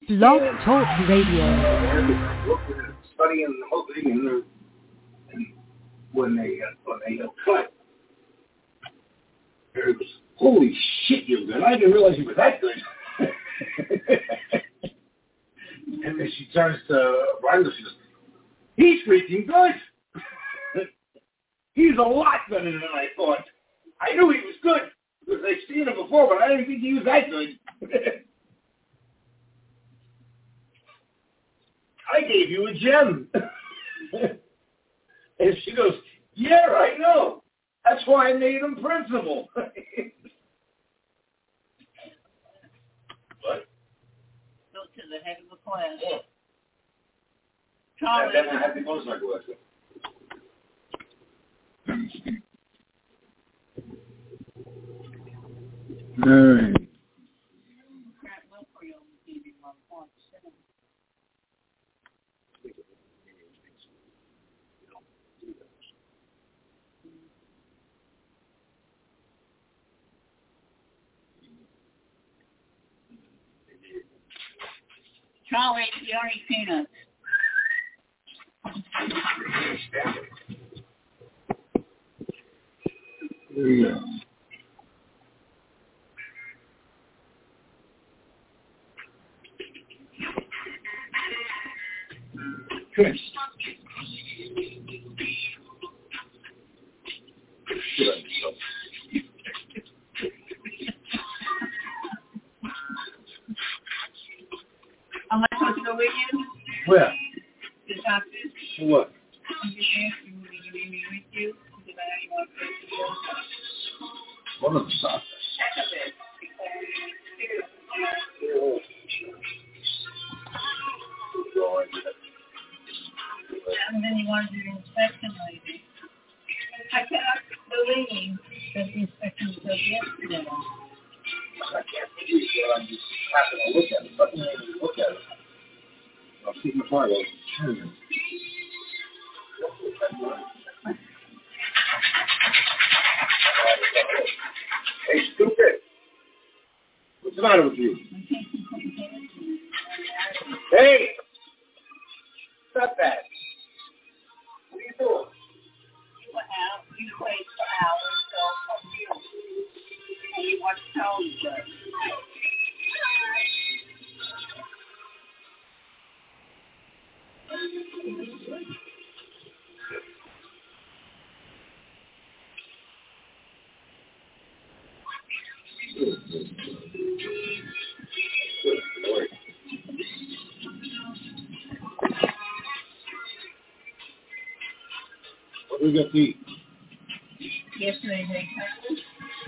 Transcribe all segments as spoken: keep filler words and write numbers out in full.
Blog Talk Radio. Studying the whole thing, and, and when they uh, when they uh, cut, it was holy shit, you're good. I didn't realize you were that good. And then she turns to Brenda. She goes, "He's freaking good. He's a lot better than I thought. I knew he was good because I've seen him before, but I didn't think he was that good." I gave you a gem. And she goes, "Yeah, I know. That's why I made him principal." What? Go to the head of the class. Yeah. Charlie. That's a happy motorcycle lesson. All right. Charlie, you already peanuts. There you go. Chris. Am I supposed to go with you? Where? The doctor? What? You asked me, will you leave me with you? Because I know you want to go to the One of the doctors. check of it. And then you want to do the inspection lady. I cannot believe that the inspection was done yesterday. I can't believe it. I'm just happy to look at it. But look at it. I'll see my fire. Hey, stupid. What's the matter with you? Hey! Stop that. What are you doing? You went out, you wait for hours, so from you. And you watch television. What do we got to eat? Yesterday they came.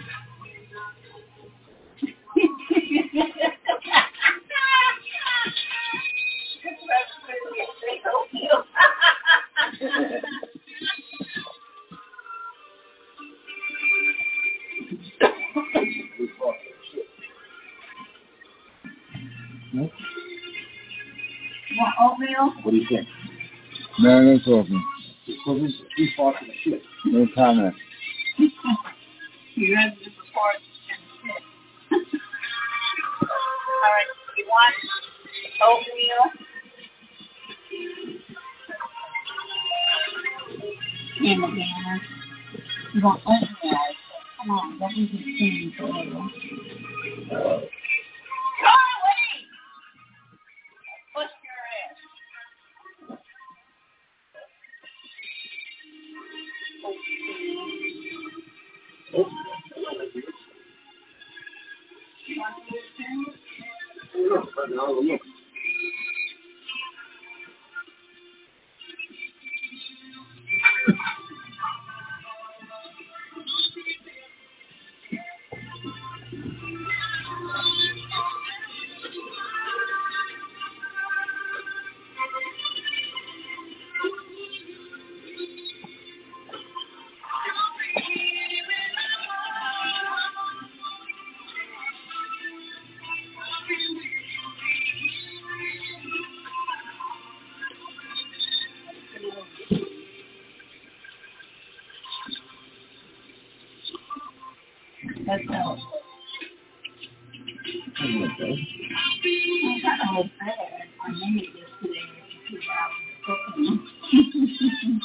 Nope. Want oatmeal? What do you think? No, no talking. He's too far from the ship. No comment. You read the report and sit. All right, you want oatmeal? And again, you want oatmeal? Come on, that isn't singing for you. Charlie! Push your ass. Oh. You want to listen? Look, look. That's all. Okay. all bad. I made it yesterday and two hours cooking.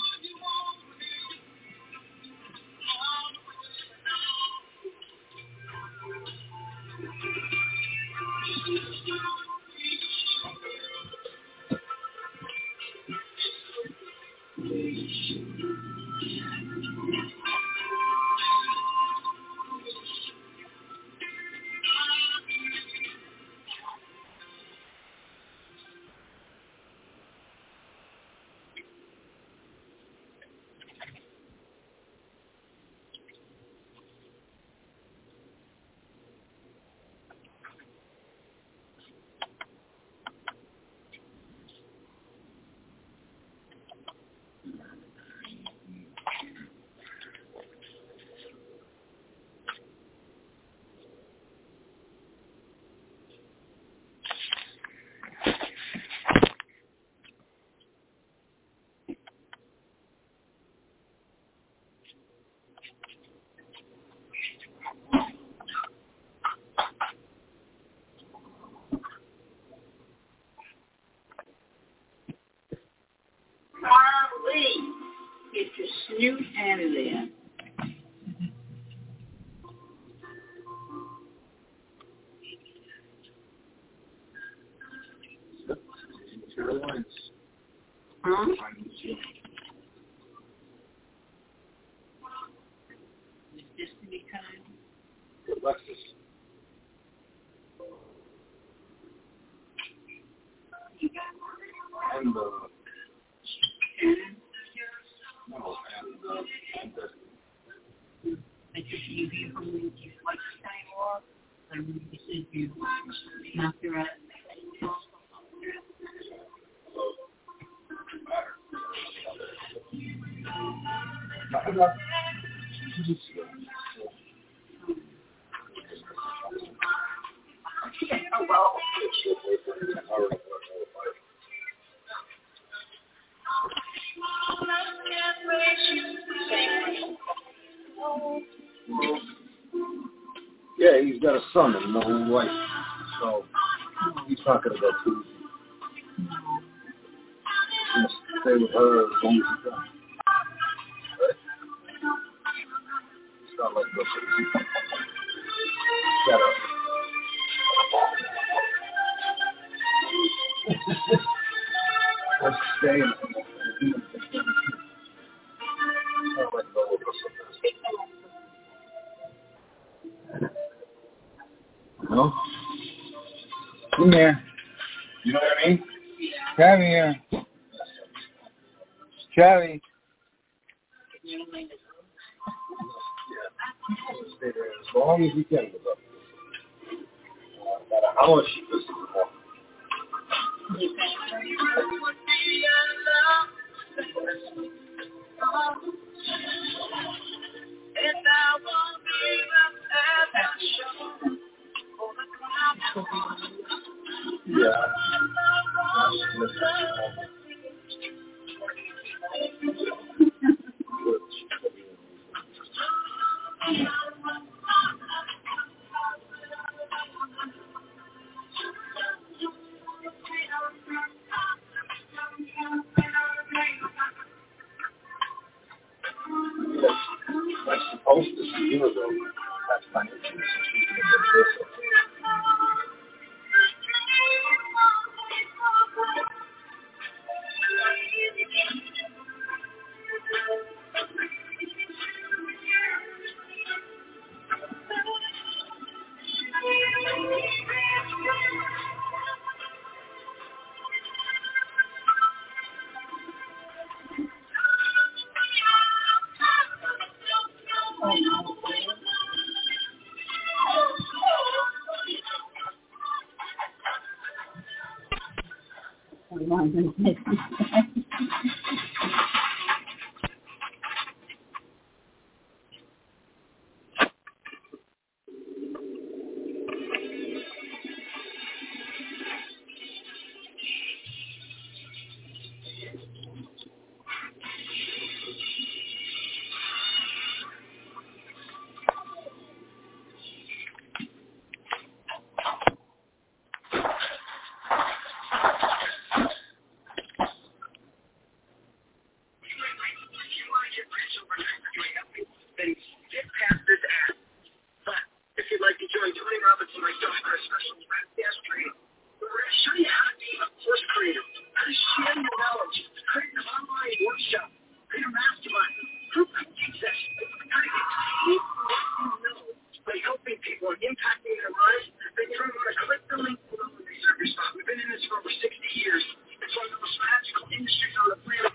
Marley, get your snoot out of there. Huh? Is this to be kind? Alexis. And, uh, no, and, uh, and, uh, I just you here from the like time off. I really said you knock your ass. Yeah, he's got a son and no wife, so he's not going to go too. He's going to stay with her as long as he can. Right? It's not like this. He's got a... Let's stay in it. It's not like no one No? Come here. You know what I mean? Come here. Charlie. Yeah. Stay there as long as you can with us. No matter how much you listen to her. And I won't be yeah. I'm supposed to see you ago. That's my issue. this for over sixty years. It's one of the most magical industries on the planet.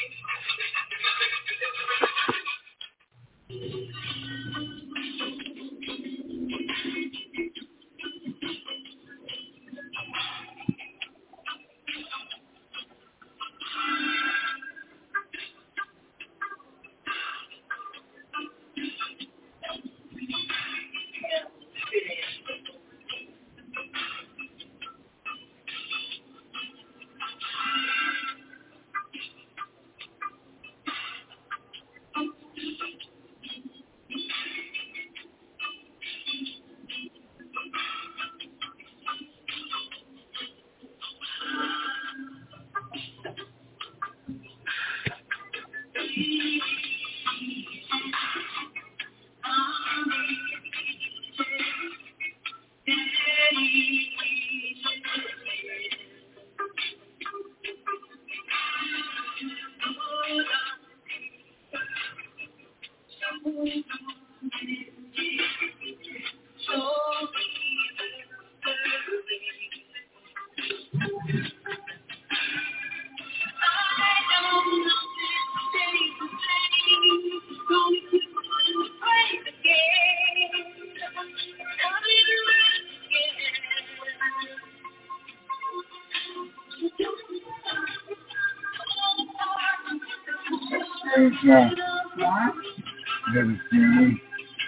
It's not. Never seen me.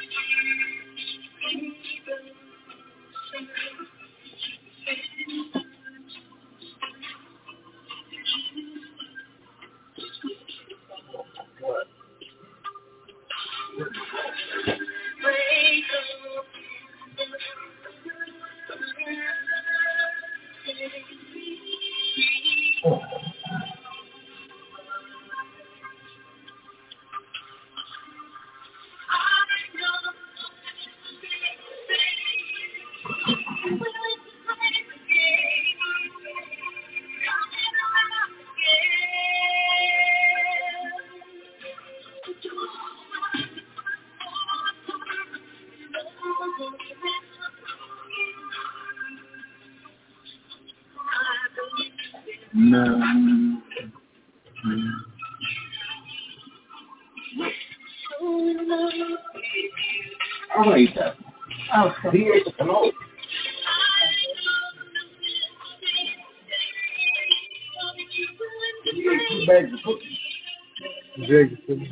No. I'm gonna eat that. Okay. He ate the canola. He ate two bags of cookies. Jacob.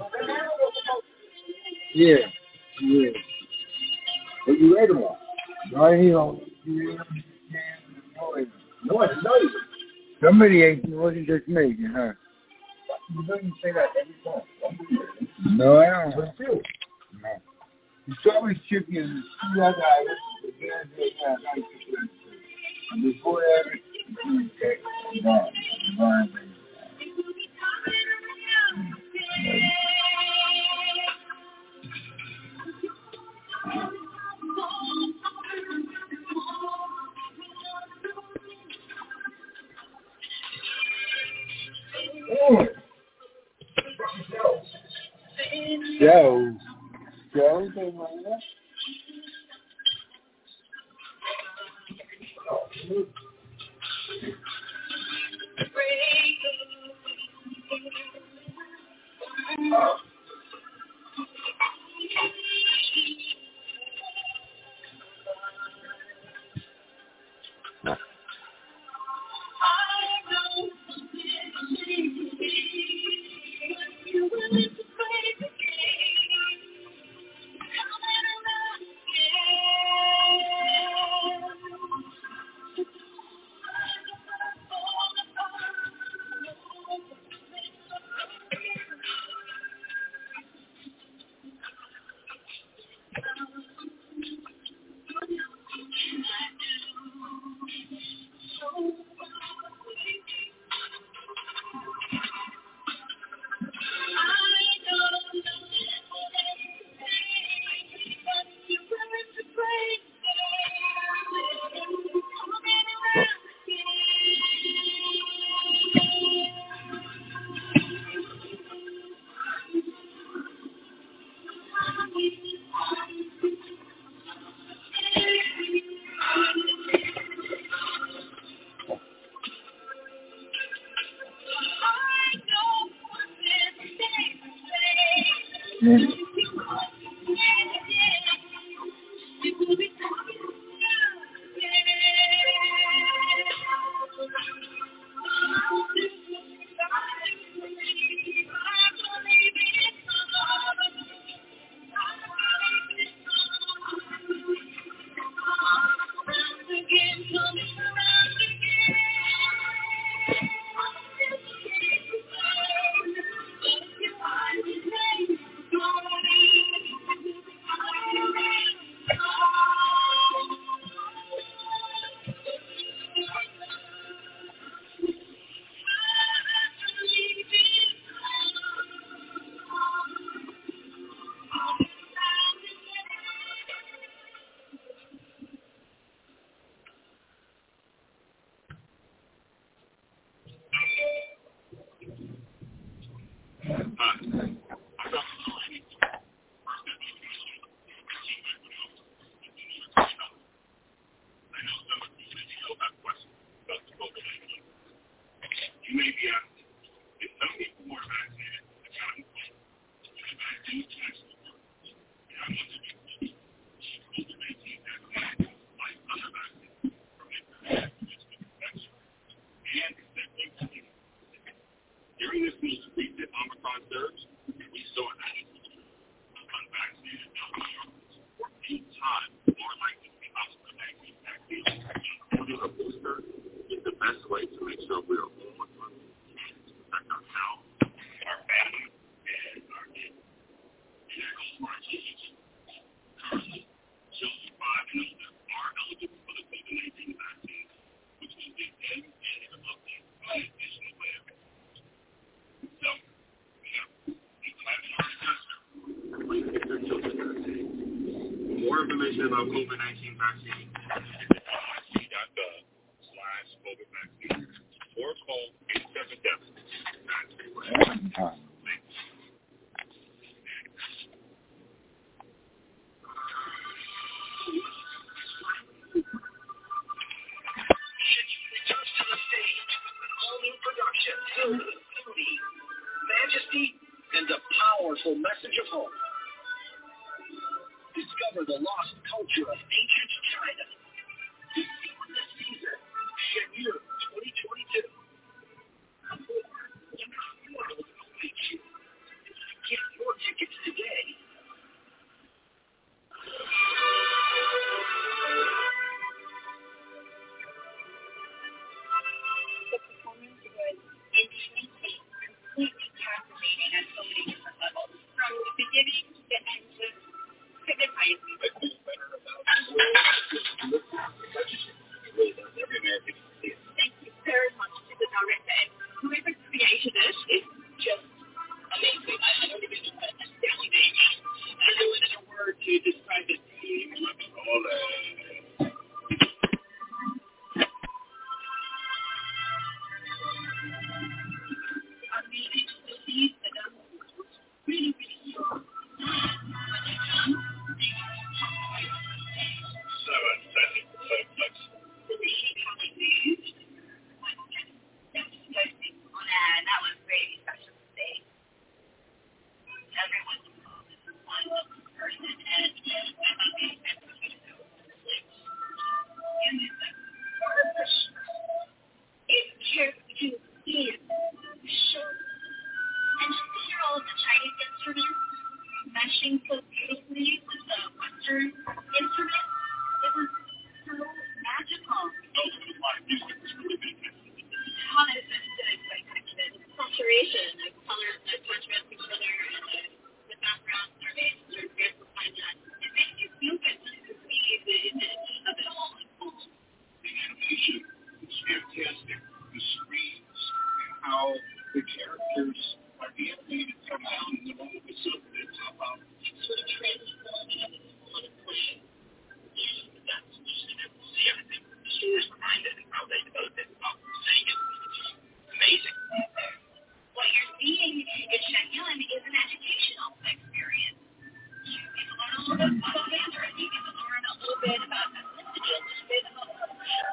Yeah. Yeah. But you ate them all. Right here on No, I didn't know you. somebody ate it. It wasn't just me, huh? You didn't say that every time. No, I don't. But still. No. It's always chicken and two other items. And before that, it's gone. Gone. Mm. Joe. Joe, anything like that? More information about COVID nineteen vaccine, visit N Y C dot gov slash COVID vaccine or call eight seven seven nine three one. Majesty and the powerful message of hope. Discover the lost culture of ancient China. Discover this season, Shenyu twenty twenty-two. Get your tickets today. The performance was intensely, completely captivating at so many different levels. From the beginning to the end, just hypnotizing. I feel better about it. Every man can see it. Thank you very much to the director. And whoever created it is just amazing. I don't even know what to say. I don't know another word to describe it. Amazing to see the numbers really, really strong. Seven, seven, seven, seven. That was really special to see. Everyone was one person, and I thought they had to be so and it's like, it cares to see it, show, and just to hear all of the Chinese instruments meshing so beautifully with the Western instruments, it was so magical. How does this like saturation of colors that touch against each other and the, the backgrounds are made to amplify that. It makes you feel good to see the image of it all in full. The animation is fantastic. The screens and how the characters are animated come out in the moment of something that's about. It's sort of transforming on a plane. And that's just to see everything. The stories behind it and how they develop it. Oh, saying it. Amazing. What you're seeing in Shenyang is an educational experience. You get to learn a little bit about Mandarin. You get to learn a little bit about ethnicity, a little bit about culture.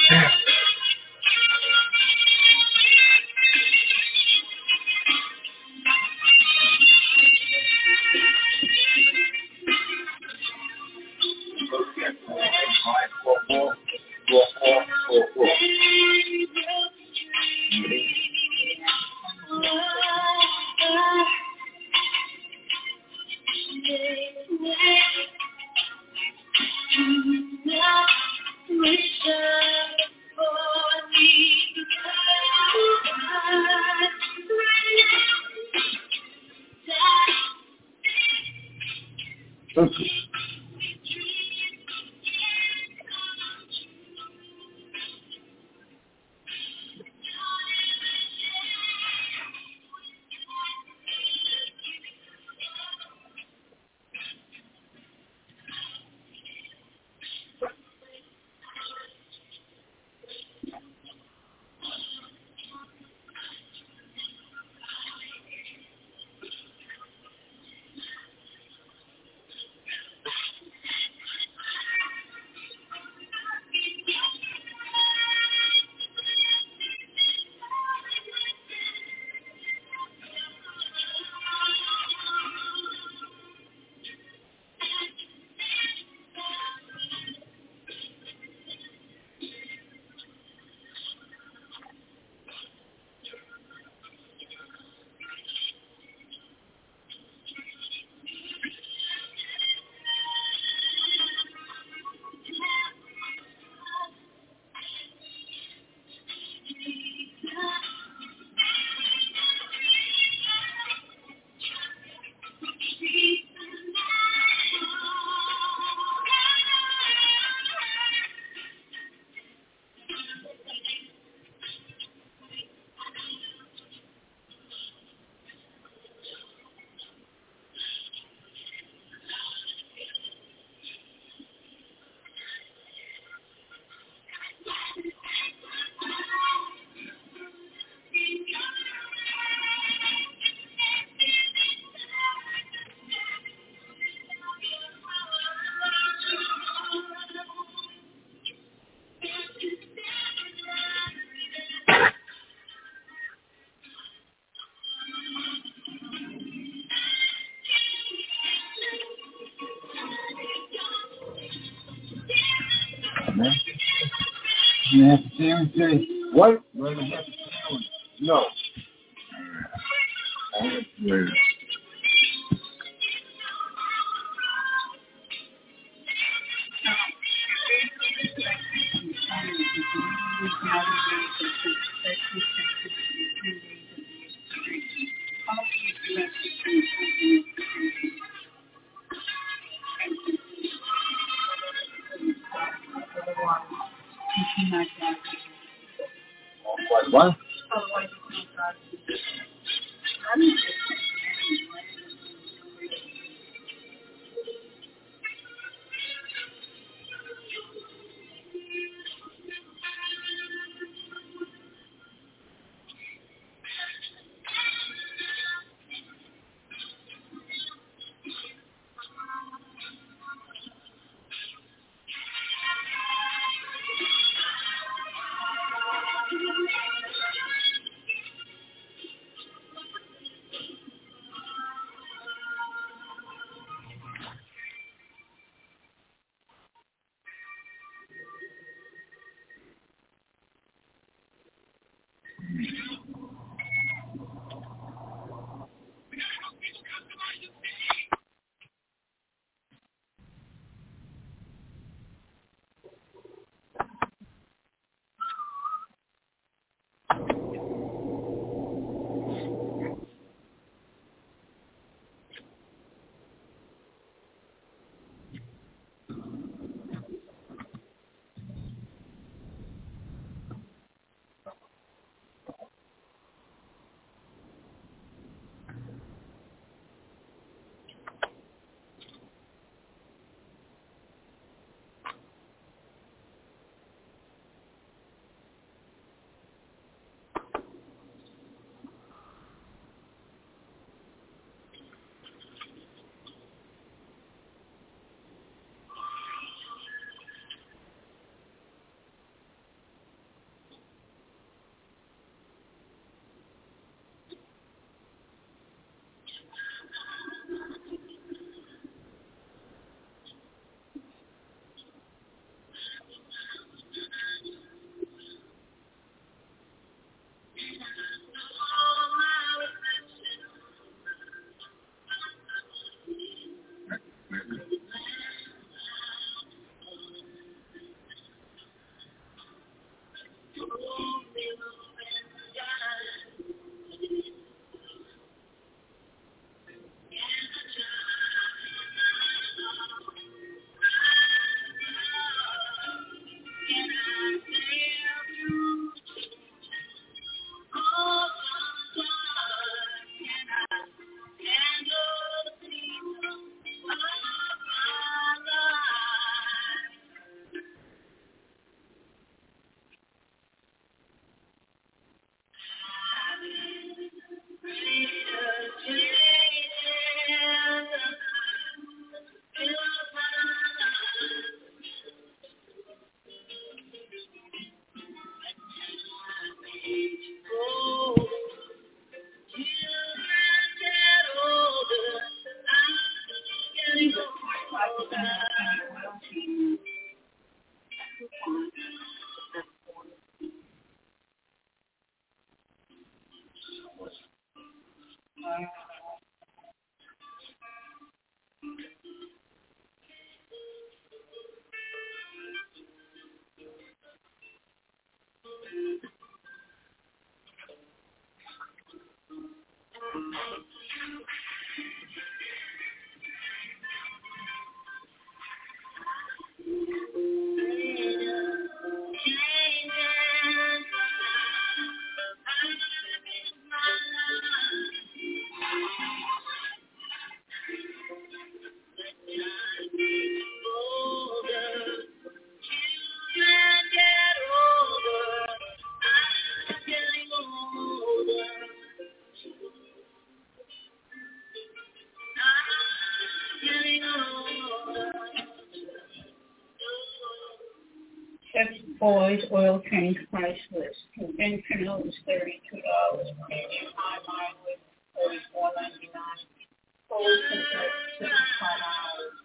You have to see him say, what? Where the heck is sandwich? No. I'll get you later. What? Boys oil change price list. Conventional is thirty-two dollars. Premium high mileage thirty-four ninety-nine. Full sixty-five dollars.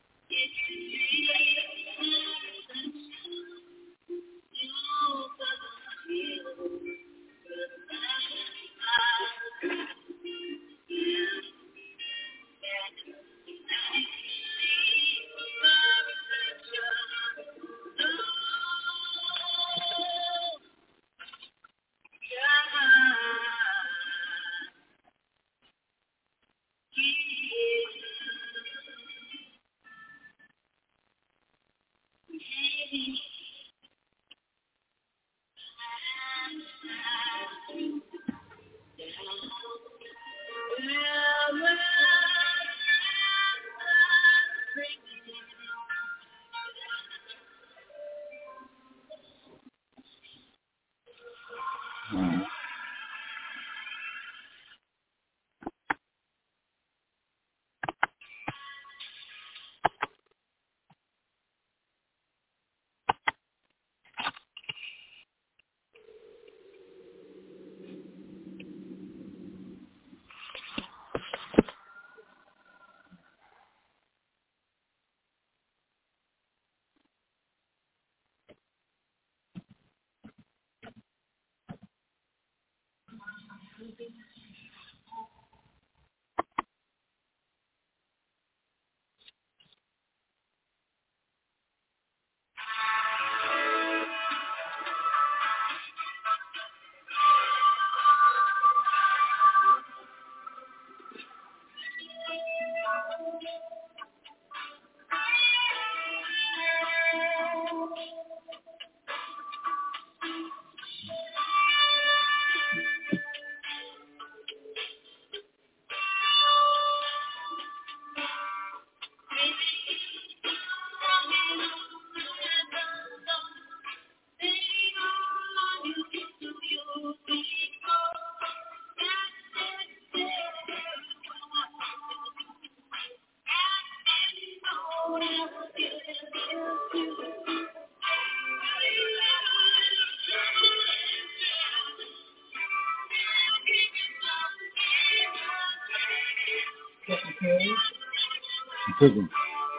Prison.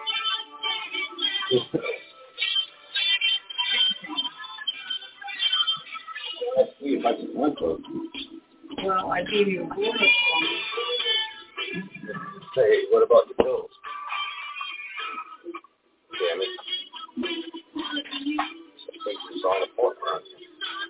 Well, I gave you a bonus one. Say, what about the pills? Damn it. I think it's on the forefront.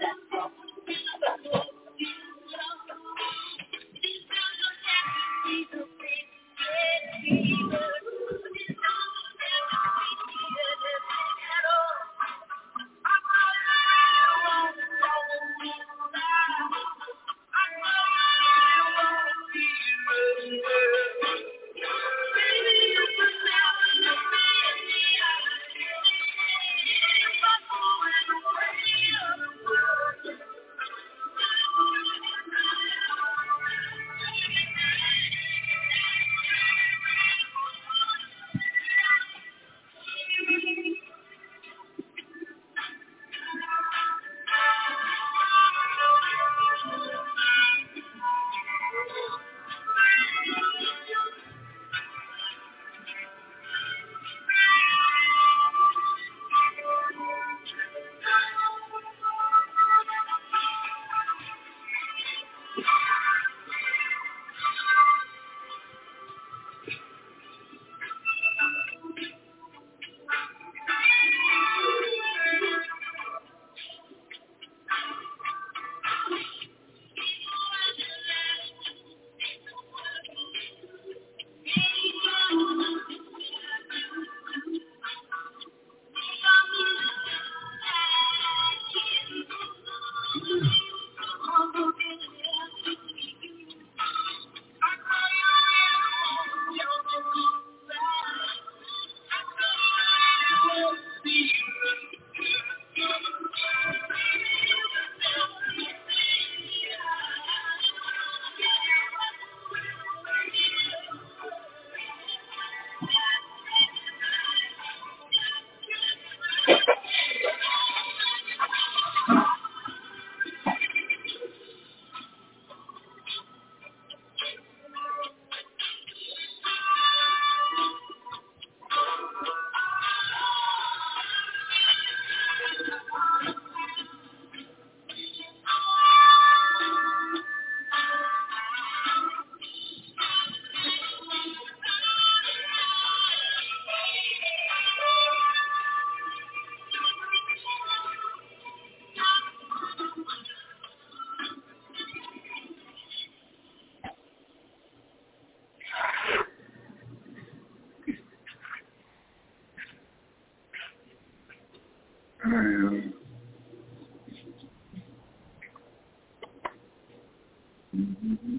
Um, mm-hmm.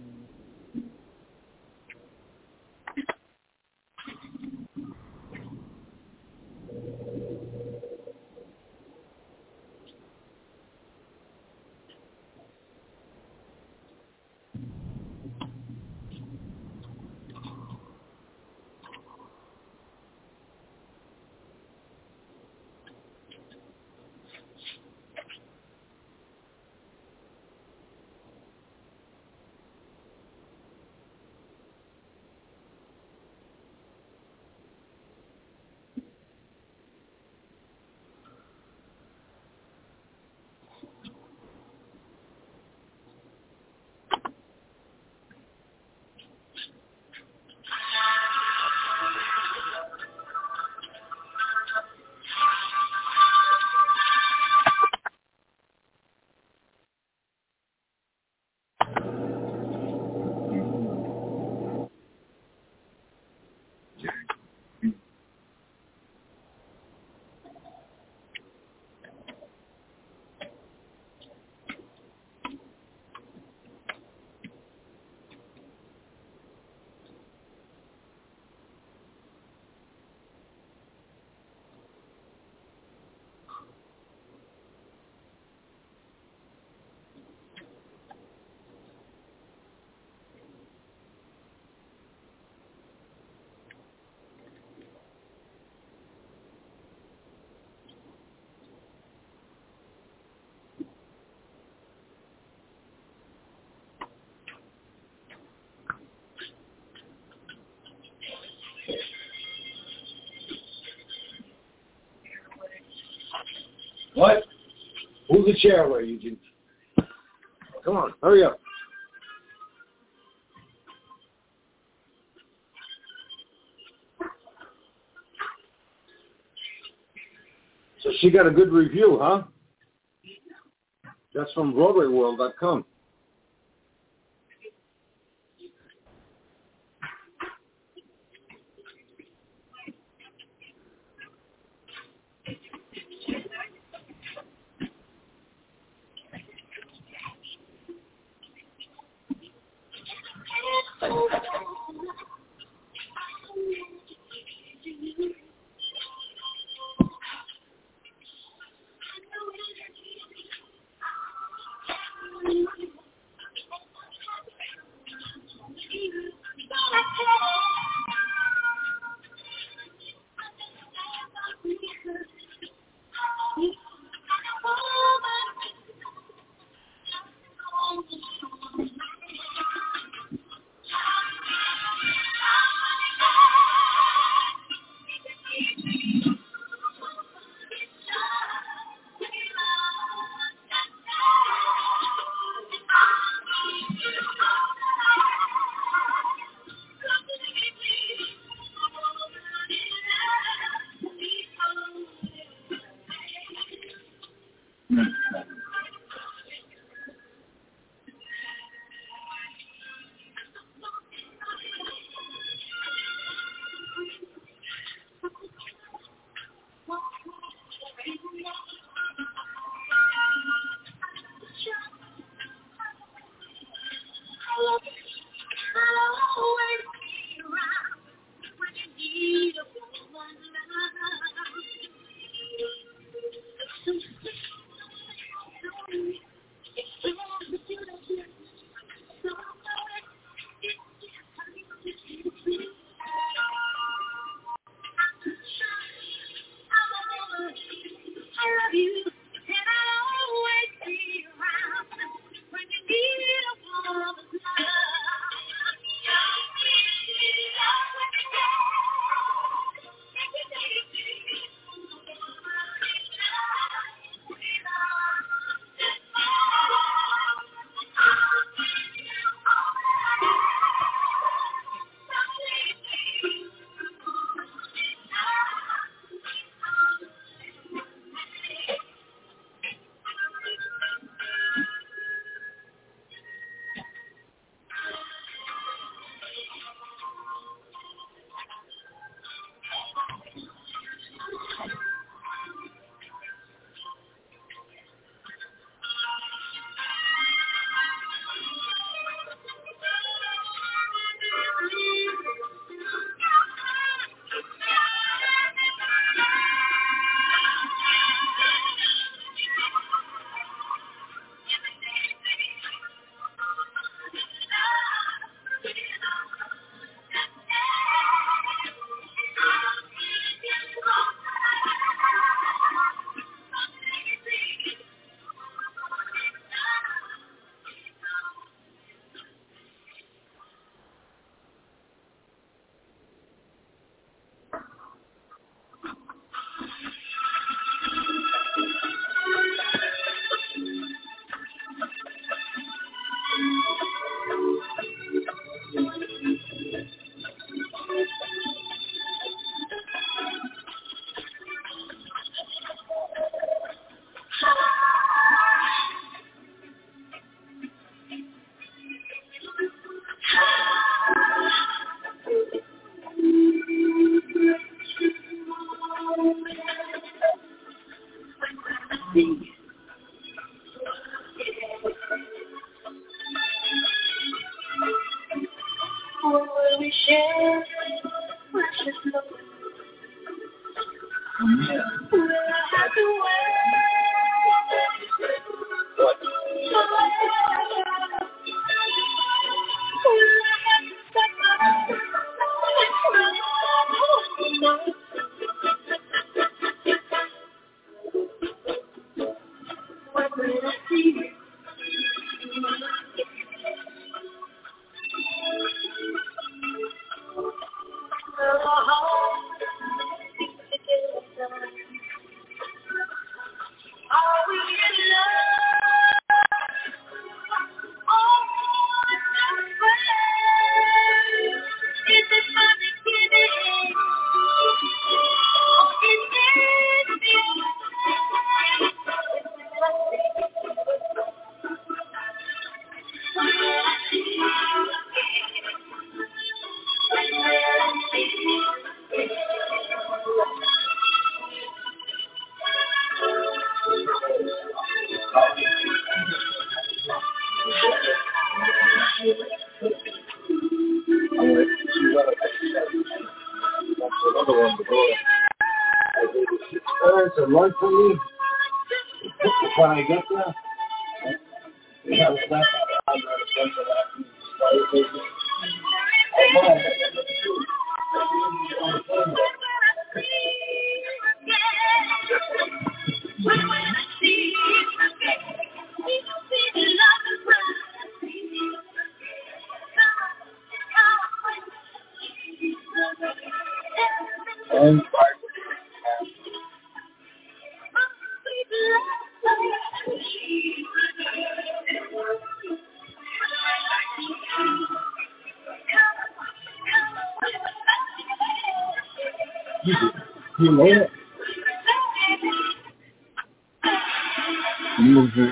What? Move the chair away, Eugene. Come on, hurry up. So she got a good review, huh? That's from Broadway World dot com. see. What will we share? Precious love. Yeah. Will I have to wait? What? What will I see? Parents are lunch for me. When I get there, they have a left out of the central fire station. Oh, my. And you made it. Mm-hmm.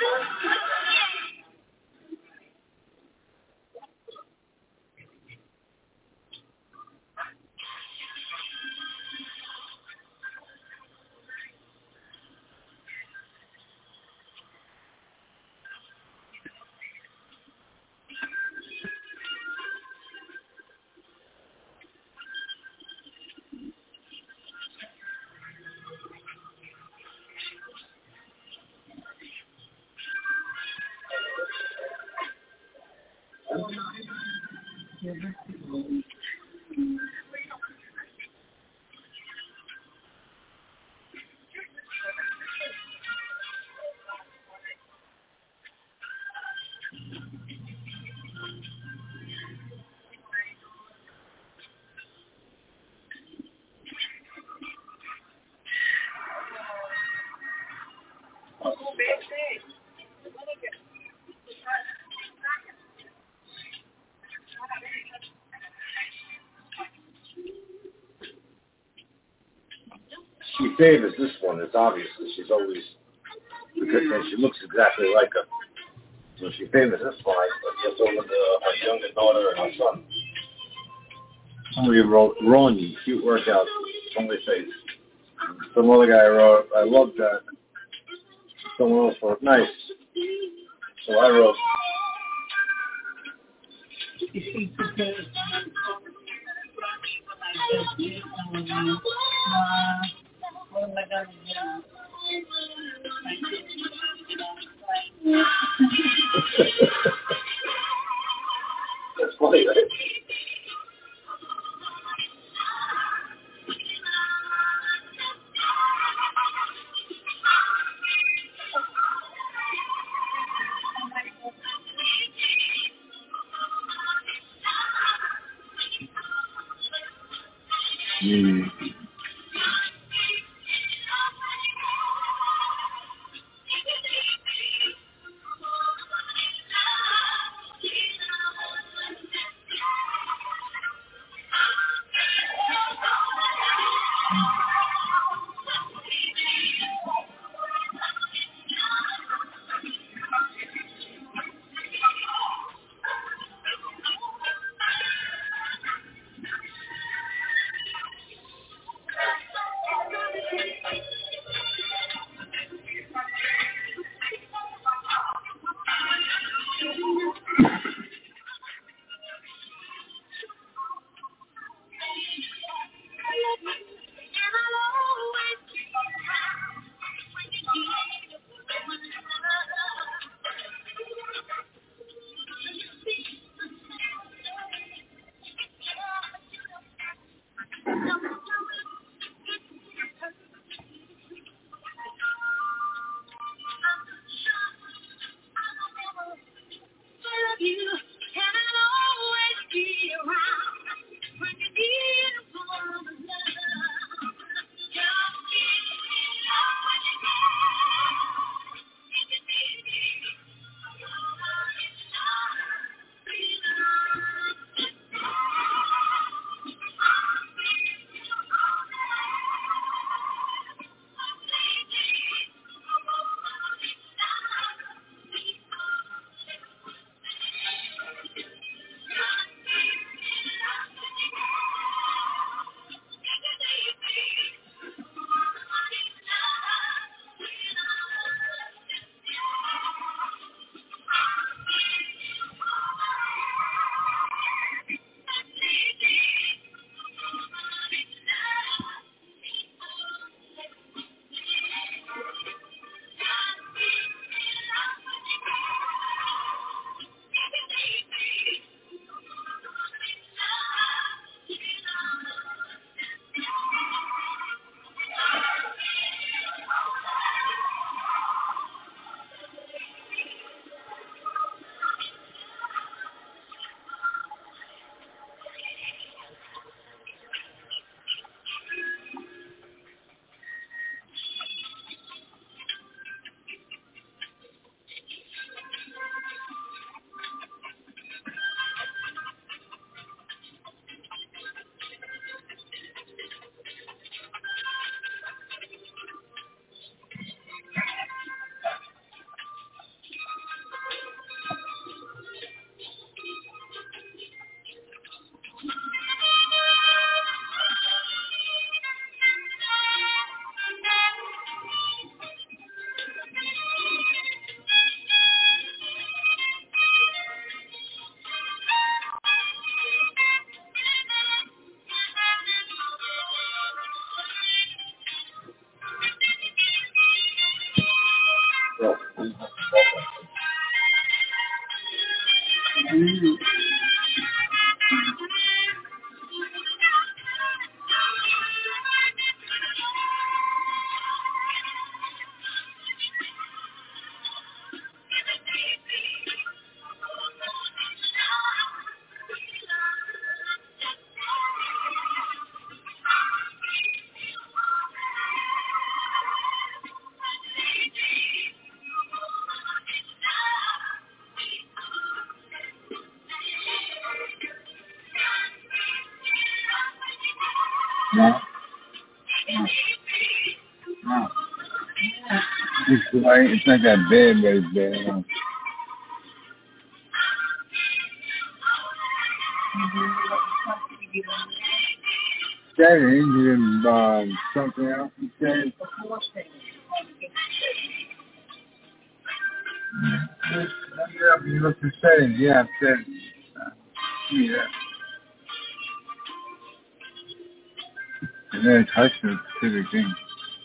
She favors this one. It's obvious that she's always, because and she looks exactly like her. So she favors this one. I guess over the, her younger daughter and her son. Somebody wrote, Ronnie, cute workout. Somebody says. Some other guy wrote, I love that. Someone else wrote, nice. So I wrote, What am I gonna do? That's funny, right? Mm. So, Mm. No. No. It's like, it's like that bed, but it's bad. Huh? Said it injured him, um, something else, he said. Yeah, you look to say, yeah, I said, uh, yeah. And then it touched the specific thing.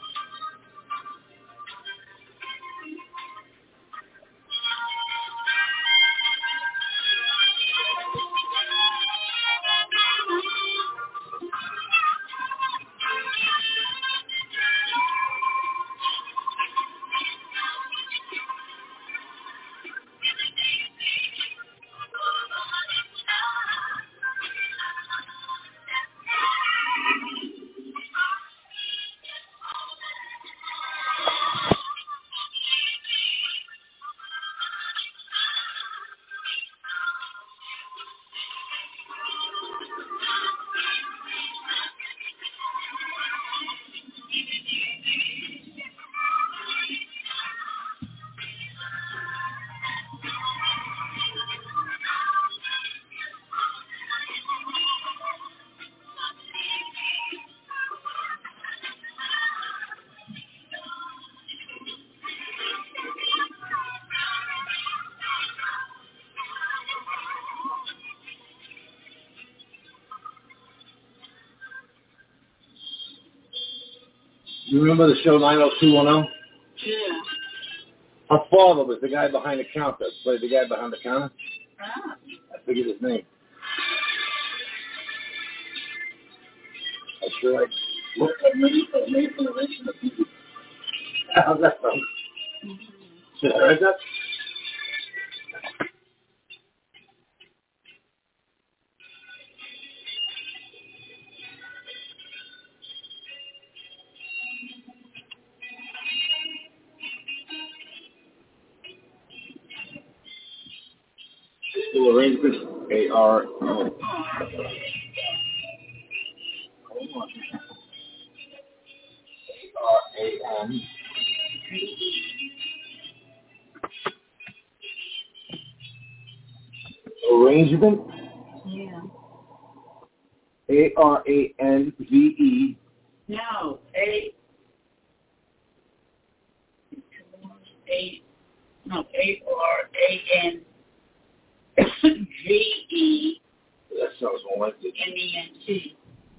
You remember the show nine oh two one oh? Yeah. Her father was the guy behind the counter. Played the guy behind the counter. Ah. I forget his name. I sure like. Look at me, but me for the original people. How's that from? Should I read that? School arrangements. A R. Oh. R A N. Arrangement. Yeah. A R A N V E. No. A. A. No. A R A N G E. That sounds more like it. M E N T.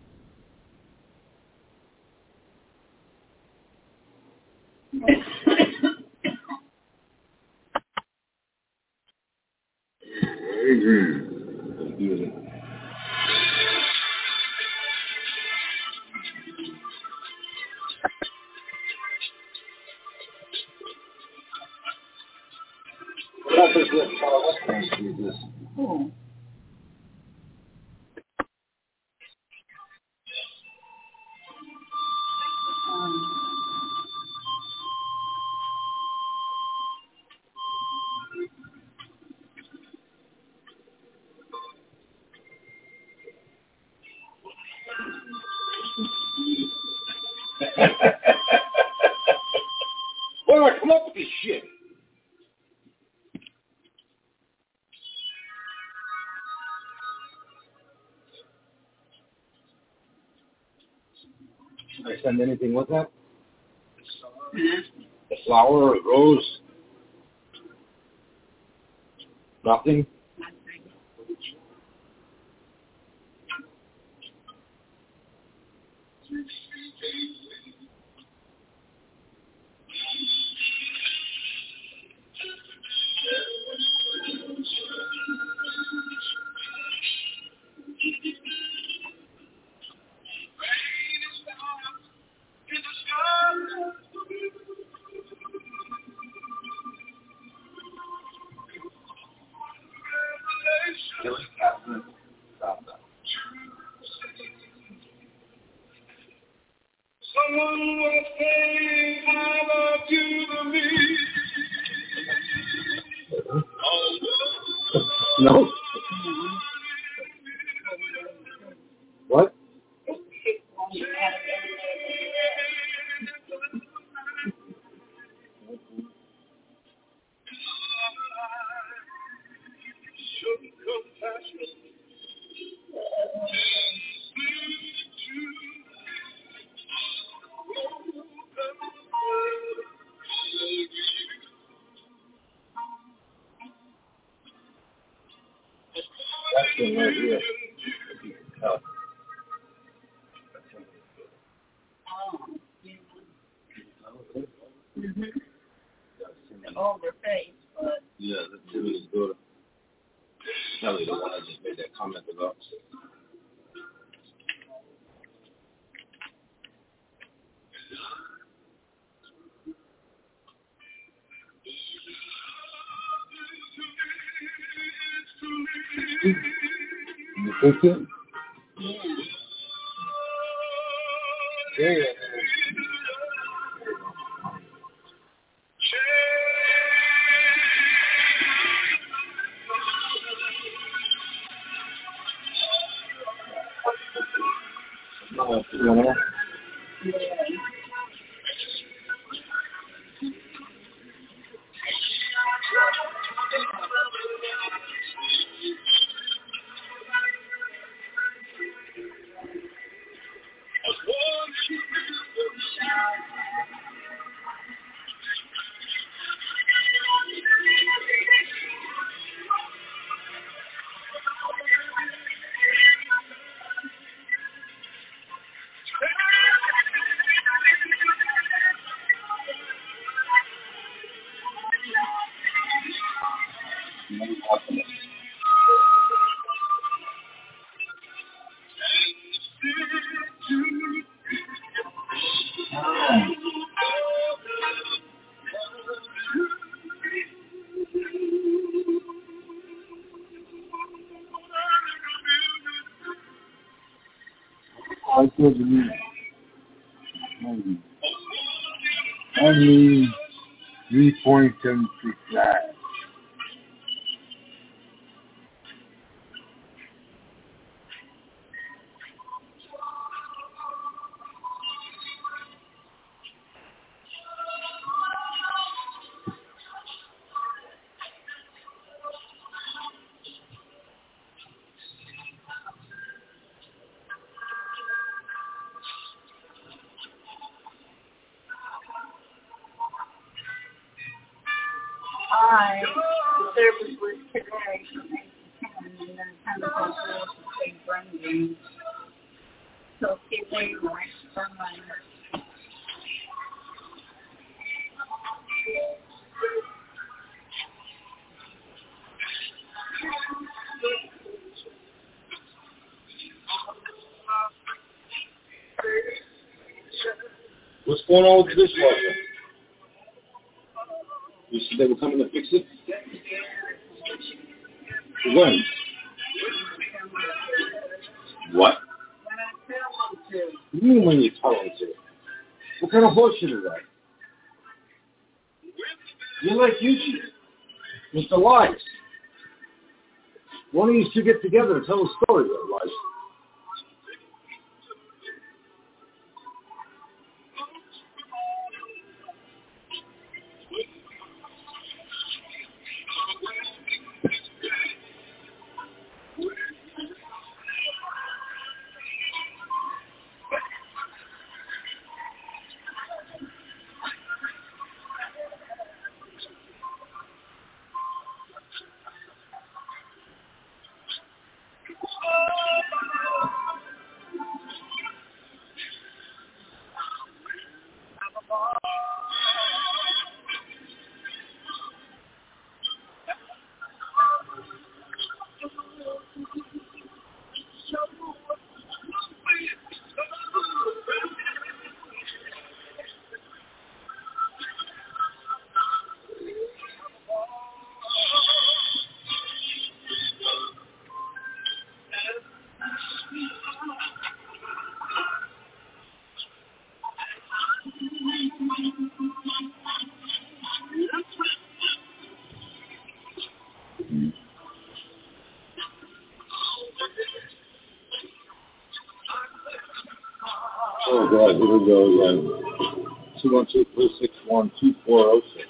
What happens with Carl Westman do this? Oh. Um. Where do I come up with this shit? Did I send anything with that? A flower, a rose? Nothing? Billy Catherine. Stop that. Someone was saying I love you to me. No. What? That's the right here. Oh. Mm-hmm. Over face, but Yeah, that's Timmy's daughter. Kelly, the one I just made that comment about. You think it? Yeah. Yeah. No, you know. I told you, only three point seven six lakhs. I, the service was today from eight to ten, and then ten o'clock was a big run game. So keep waiting for my What's going on with the dishwasher? You said they were coming to fix it? When? What? What do you mean when you tell them to? What kind of bullshit is that? You're like YouTube, Mister Lies. Why don't you two get together and tell a story, Lies? Oh, God, here we go again. two one two, three six one, two four zero six.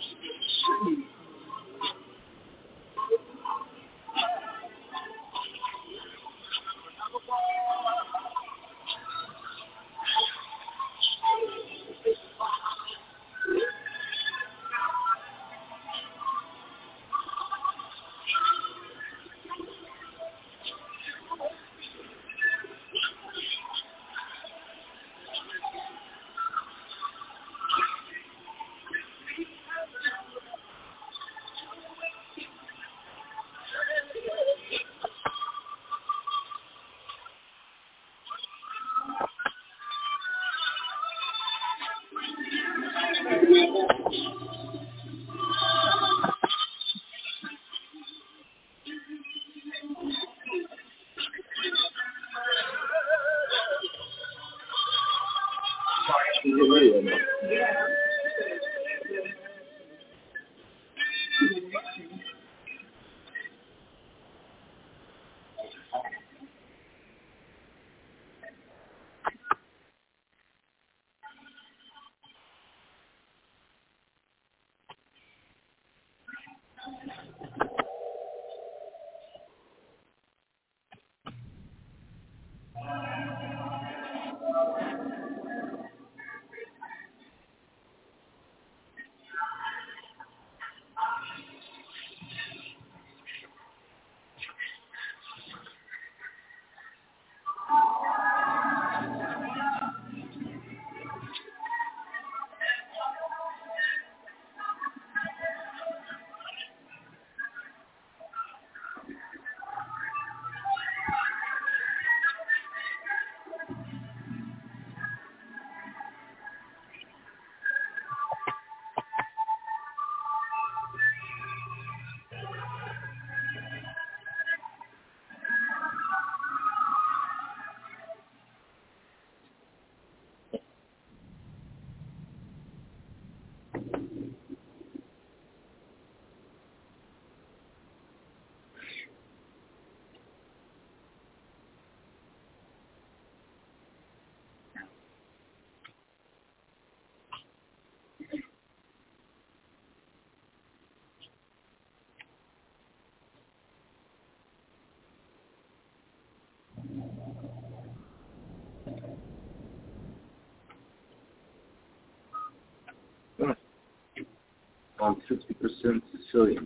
I'm fifty percent Sicilian.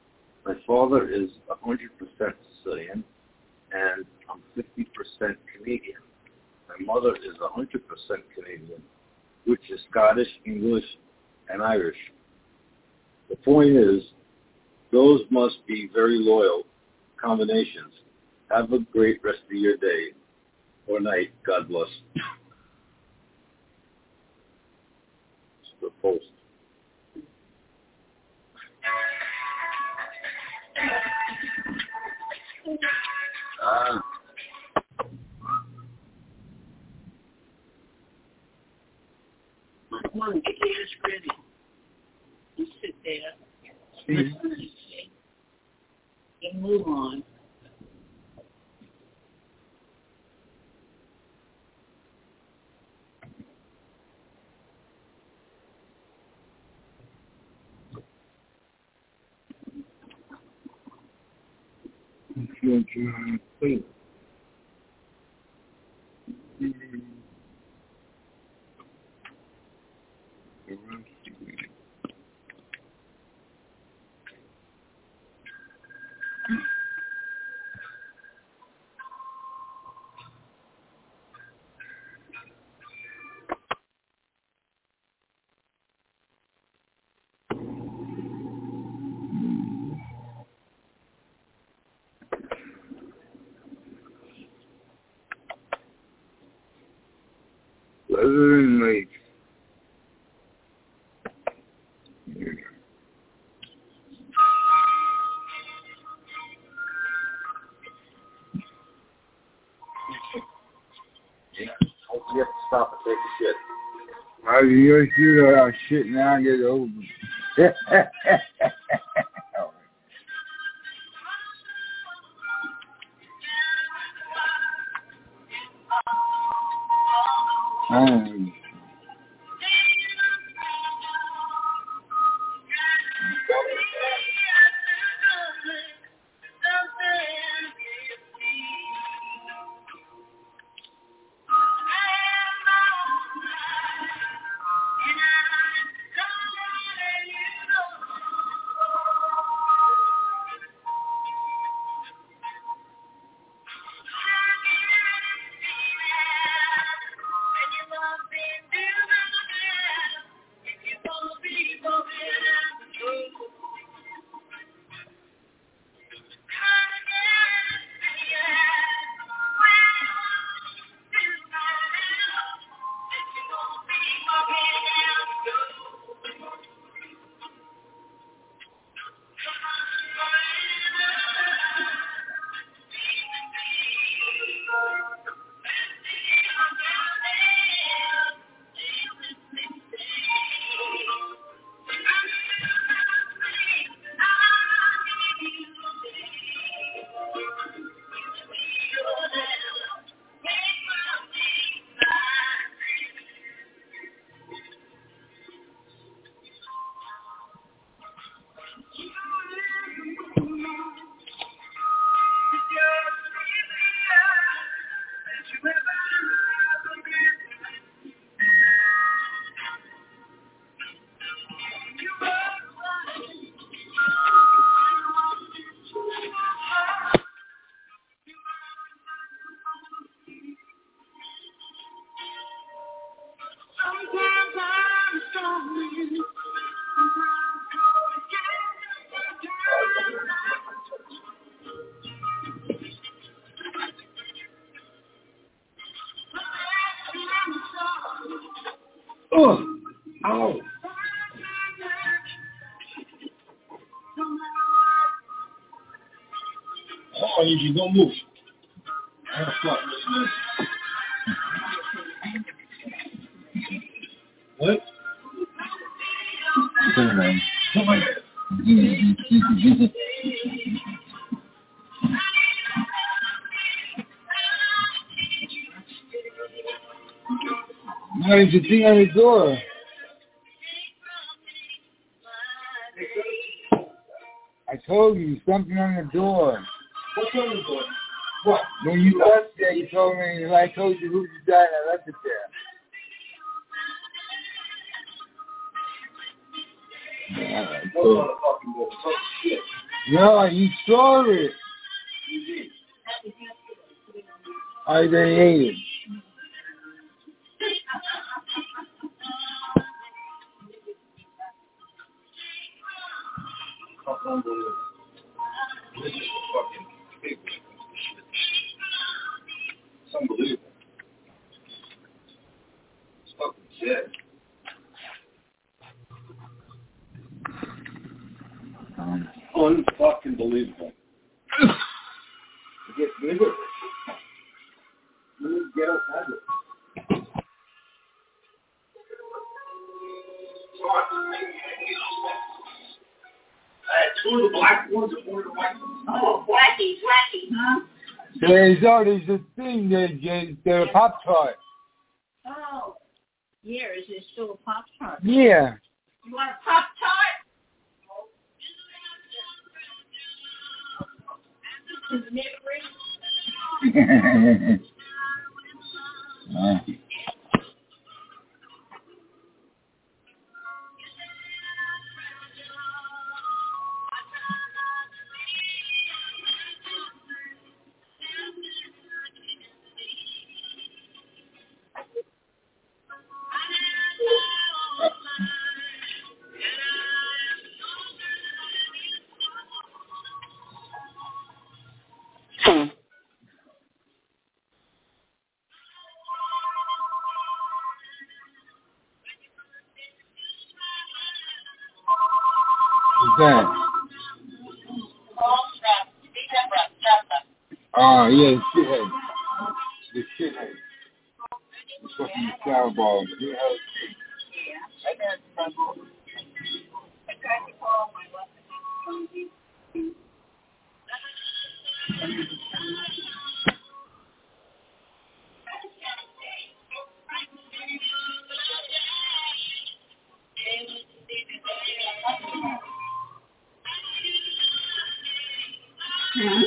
My father is one hundred percent Sicilian, and I'm fifty percent Canadian. My mother is one hundred percent Canadian, which is Scottish, English, and Irish. The point is, those must be very loyal combinations. Have a great rest of your day or night. God bless. It's the post. Ah. Come on, get your ass ready. You sit there. Mm-hmm. And move on. Please. Leather and lace. Yeah, hope you have to stop and take a shit. Why do you always do that shit now and get over? Um, Ugh. Ow. Oh, you just don't move. Oh, fuck. What? Come on. Come on. Why did you think on the door? I told you, something on the door. What's on the door? What? When you left there, you told me, if I told you who you died, I left it there. Yeah, What's on the fucking door? Talk shit. no, you saw it. I they ate it. Fuck unbelievable. This is fucking big. It's unbelievable. It's fucking shit. Um, Unfucking believable. It gets bigger. Let me get outside of it. I had two of the black ones and one of the white ones. Oh, wacky, wacky, huh? there's always a thing that gets the Pop Tart. Oh, yeah, is it still a Pop-Tart? Yeah. You want a Pop-Tart? Is it neighboring? uh. What's that? Oh, yeah, the shithead. The shithead. The fucking sour ball. Yeah. I got I tried to call my weapon. Hmm?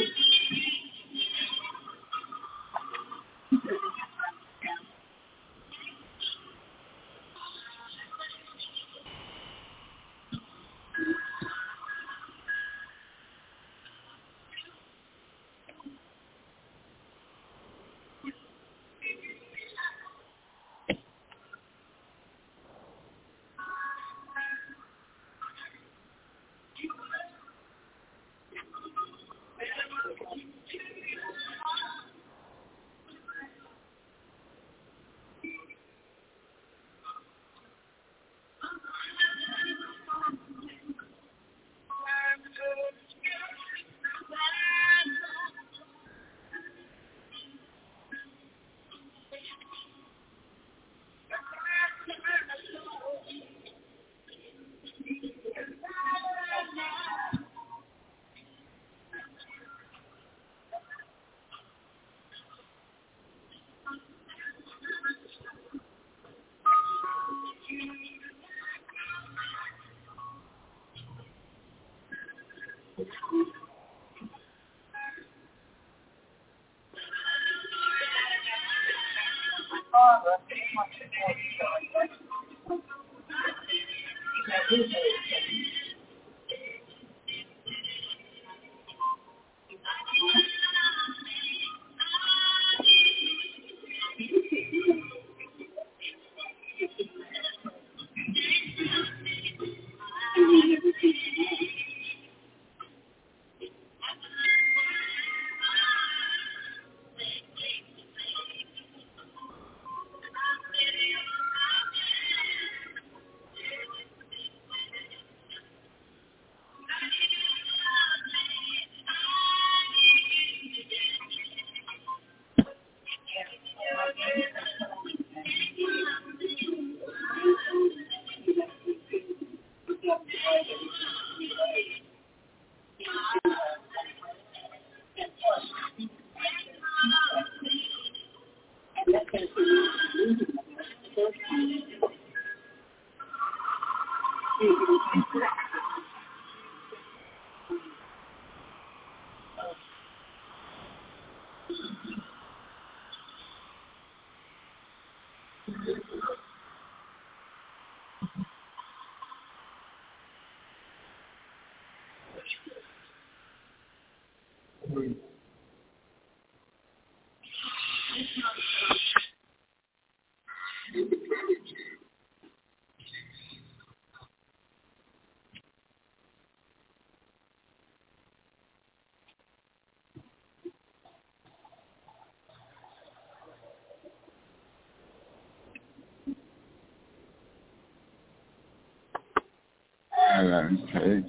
Alan Tate.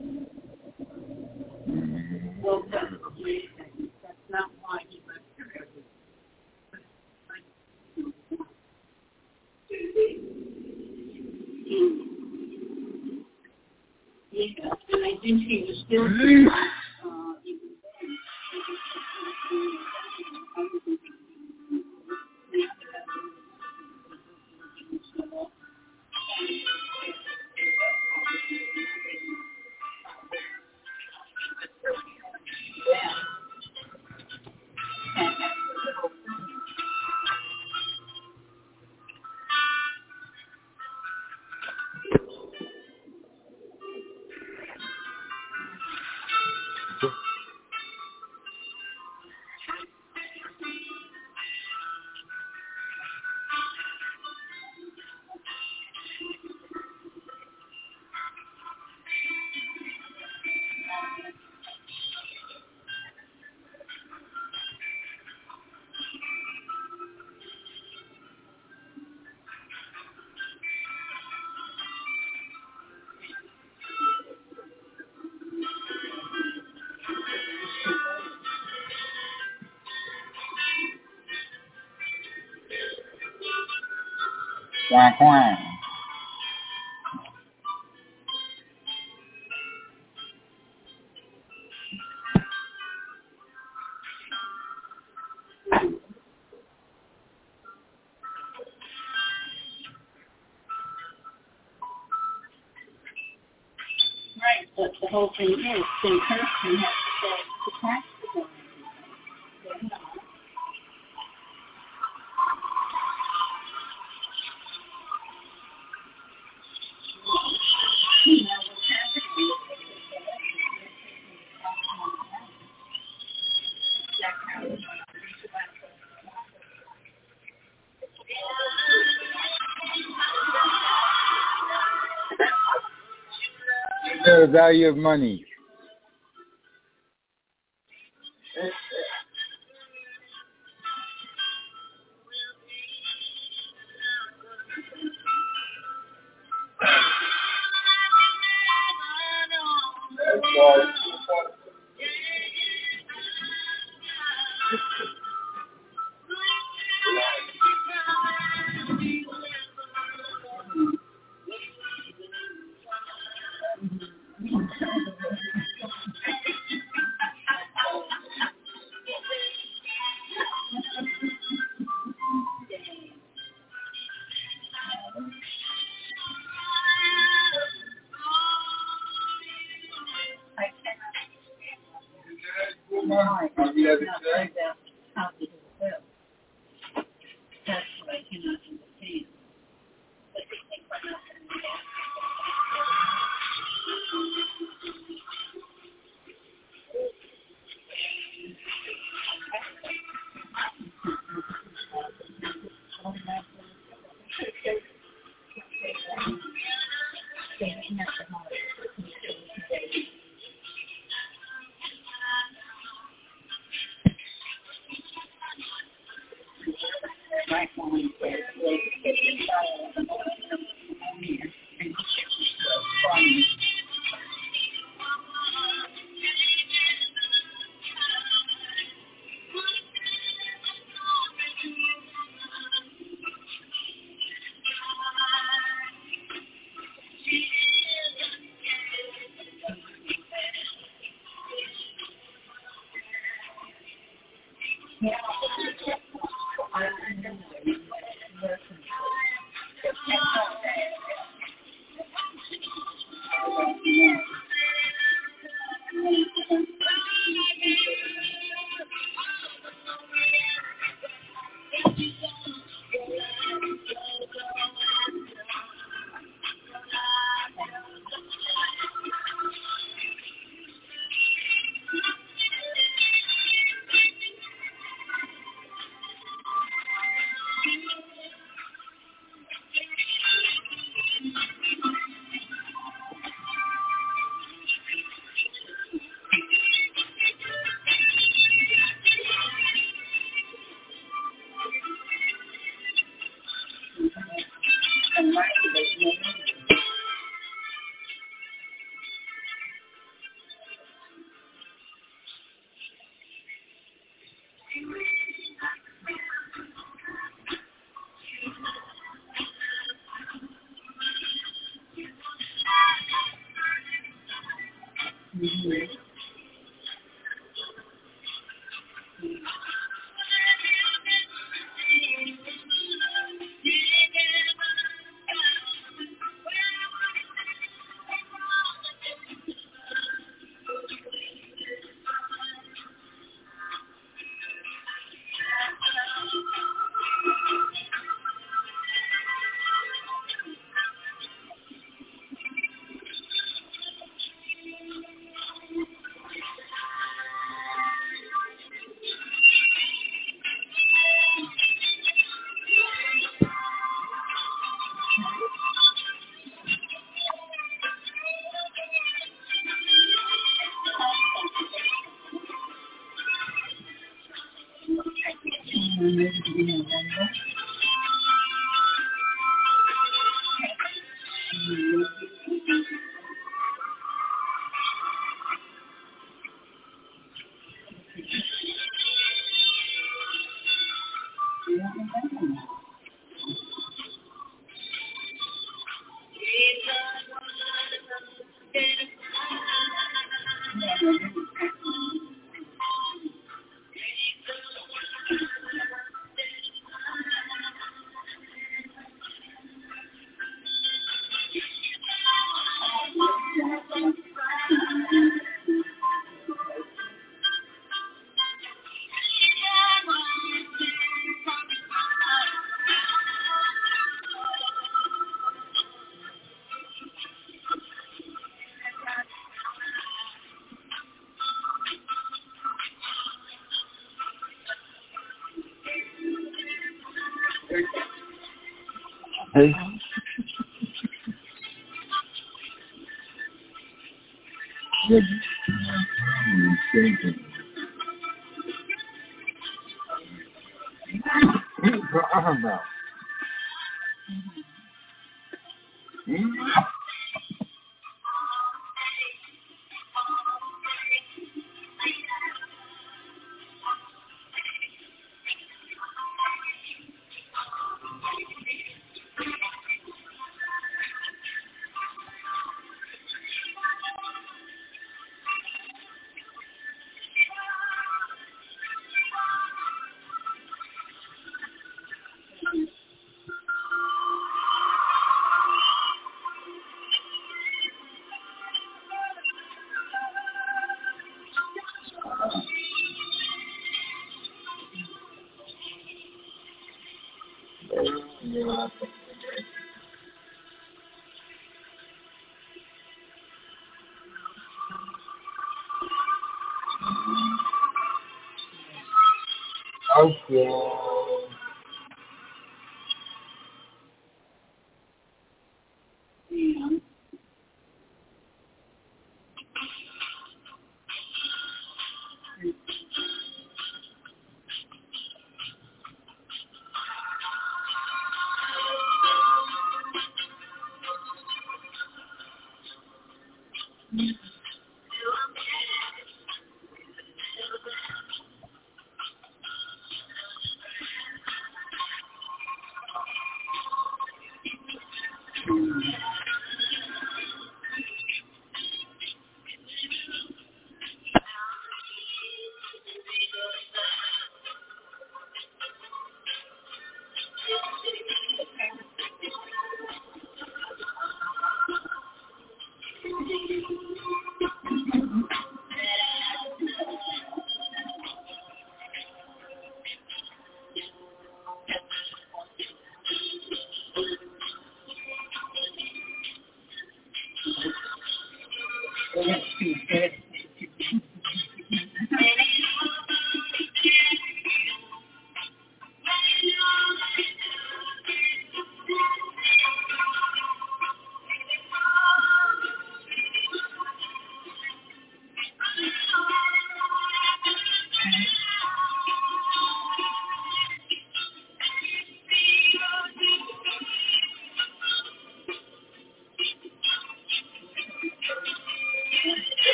Well, that's not why he went through Yeah, and I think he was still uh, even Quack, quack. right, but the whole thing is, Tim Kirsten has to say, The value of money. Hey. Good. Okay.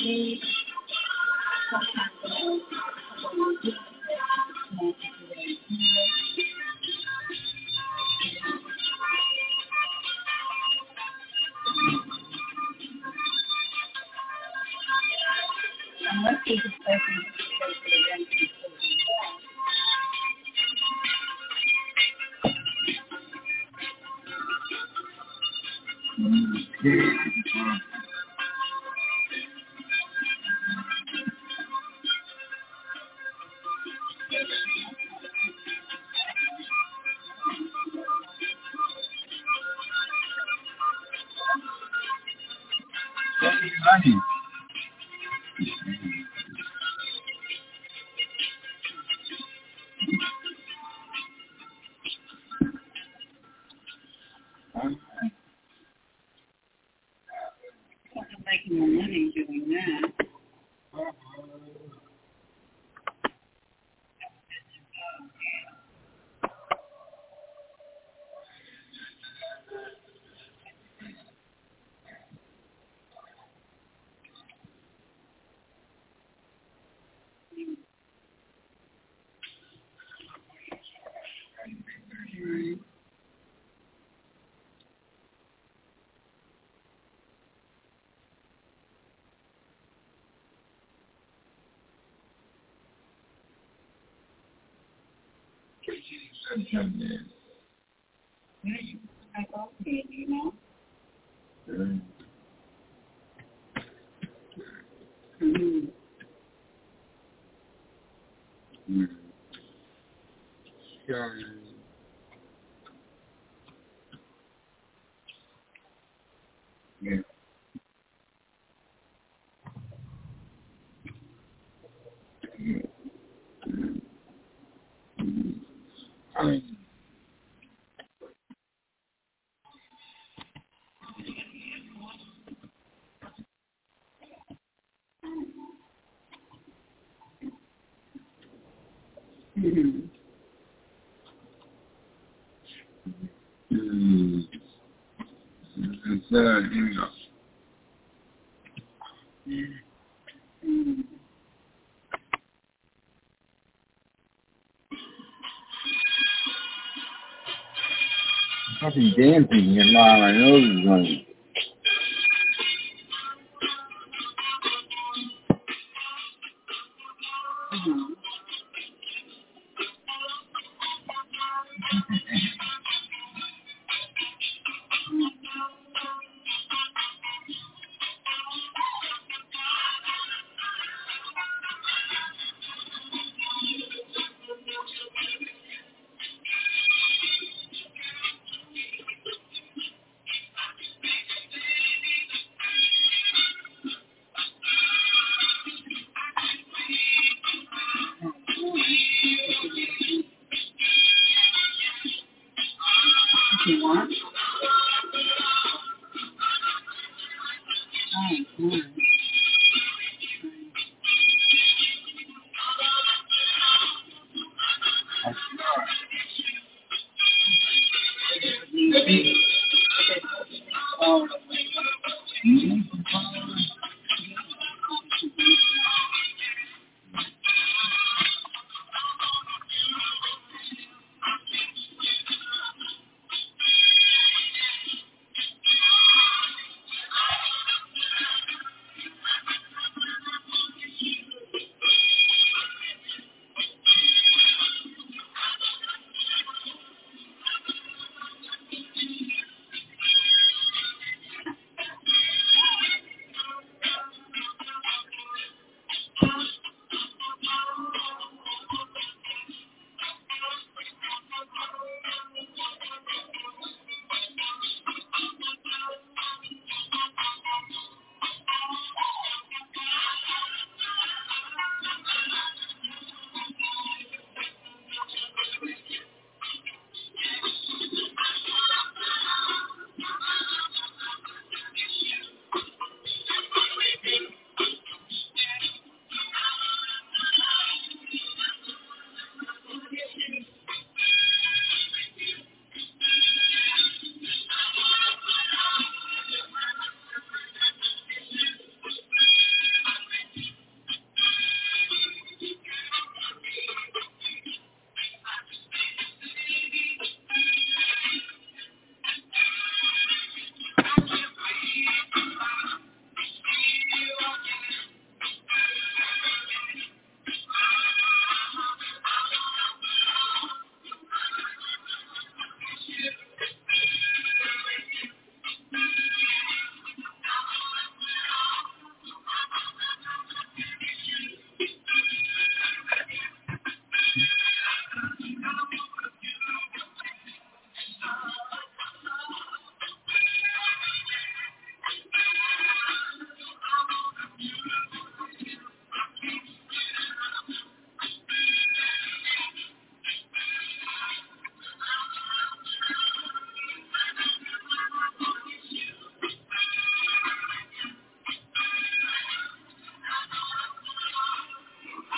Unless he's a person making more money doing that. I thought he, you know. Mm. Mm. Mm. Yeah. Yeah. I Mm-hmm. Mm-hmm. It's uh, here we go. Mm-hmm. Fucking dancing and while my nose is running. Mm-hmm. You want? Oh, mm. Oh. Mm-hmm.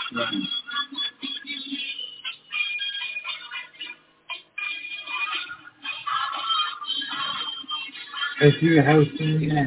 Right. Let's do the house in there.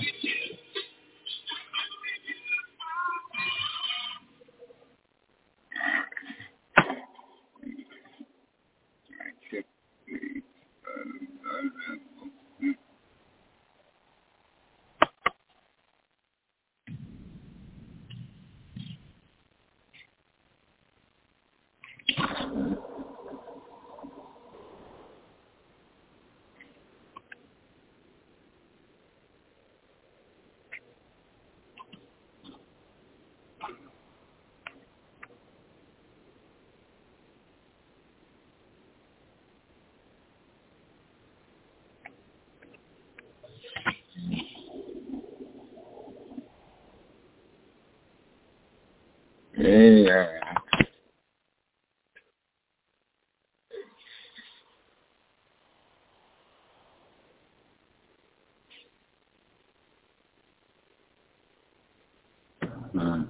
Yeah. Mm.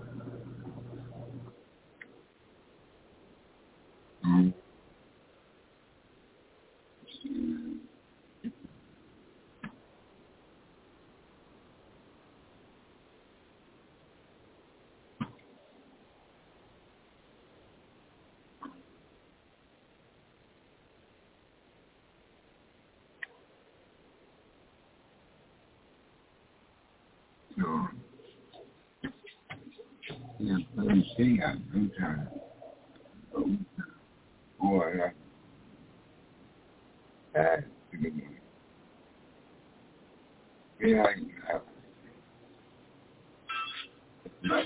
Mm. So, yeah, let me see. I'm trying to. Boy, that's a good one. Yeah, I can.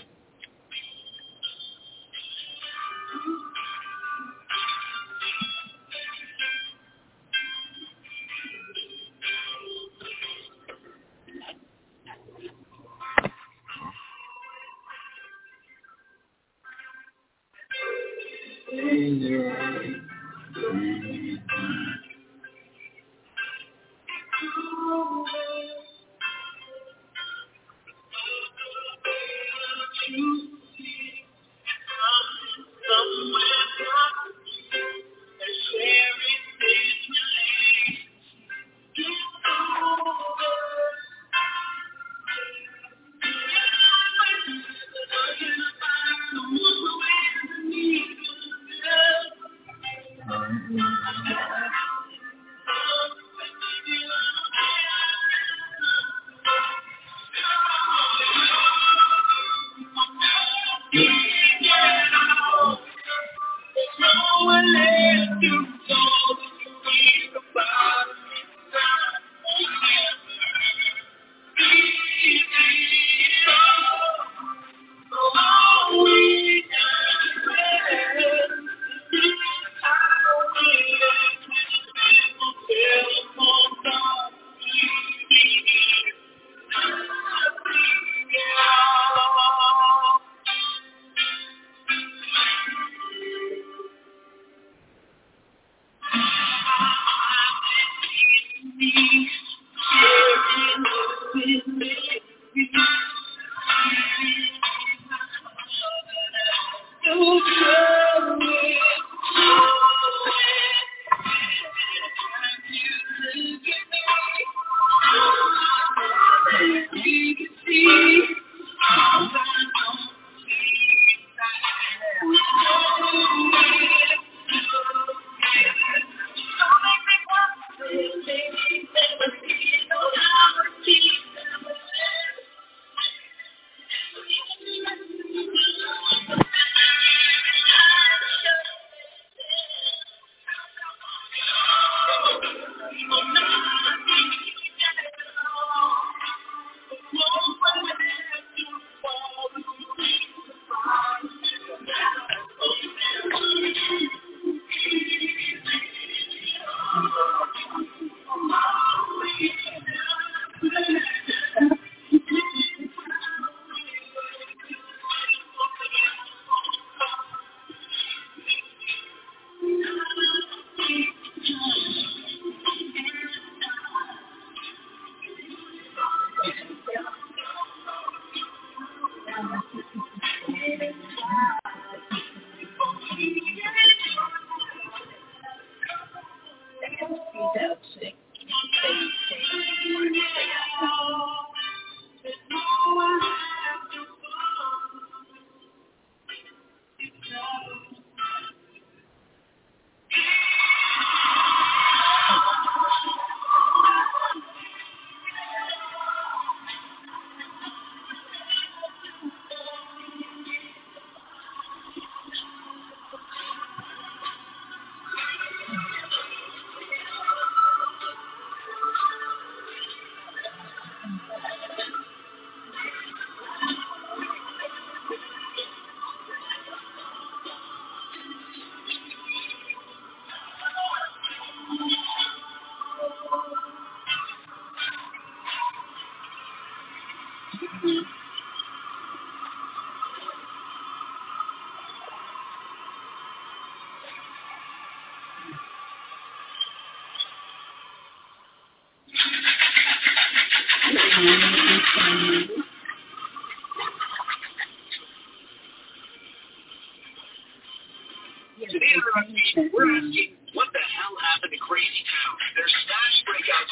Today on our team, we're asking, what the hell happened to Crazy Town? Their smash breakout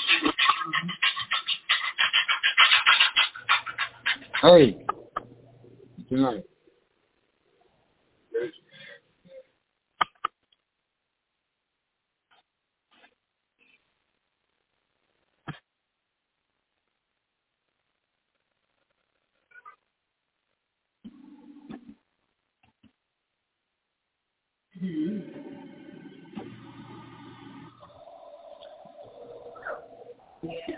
single. Hey, tonight. Yeah.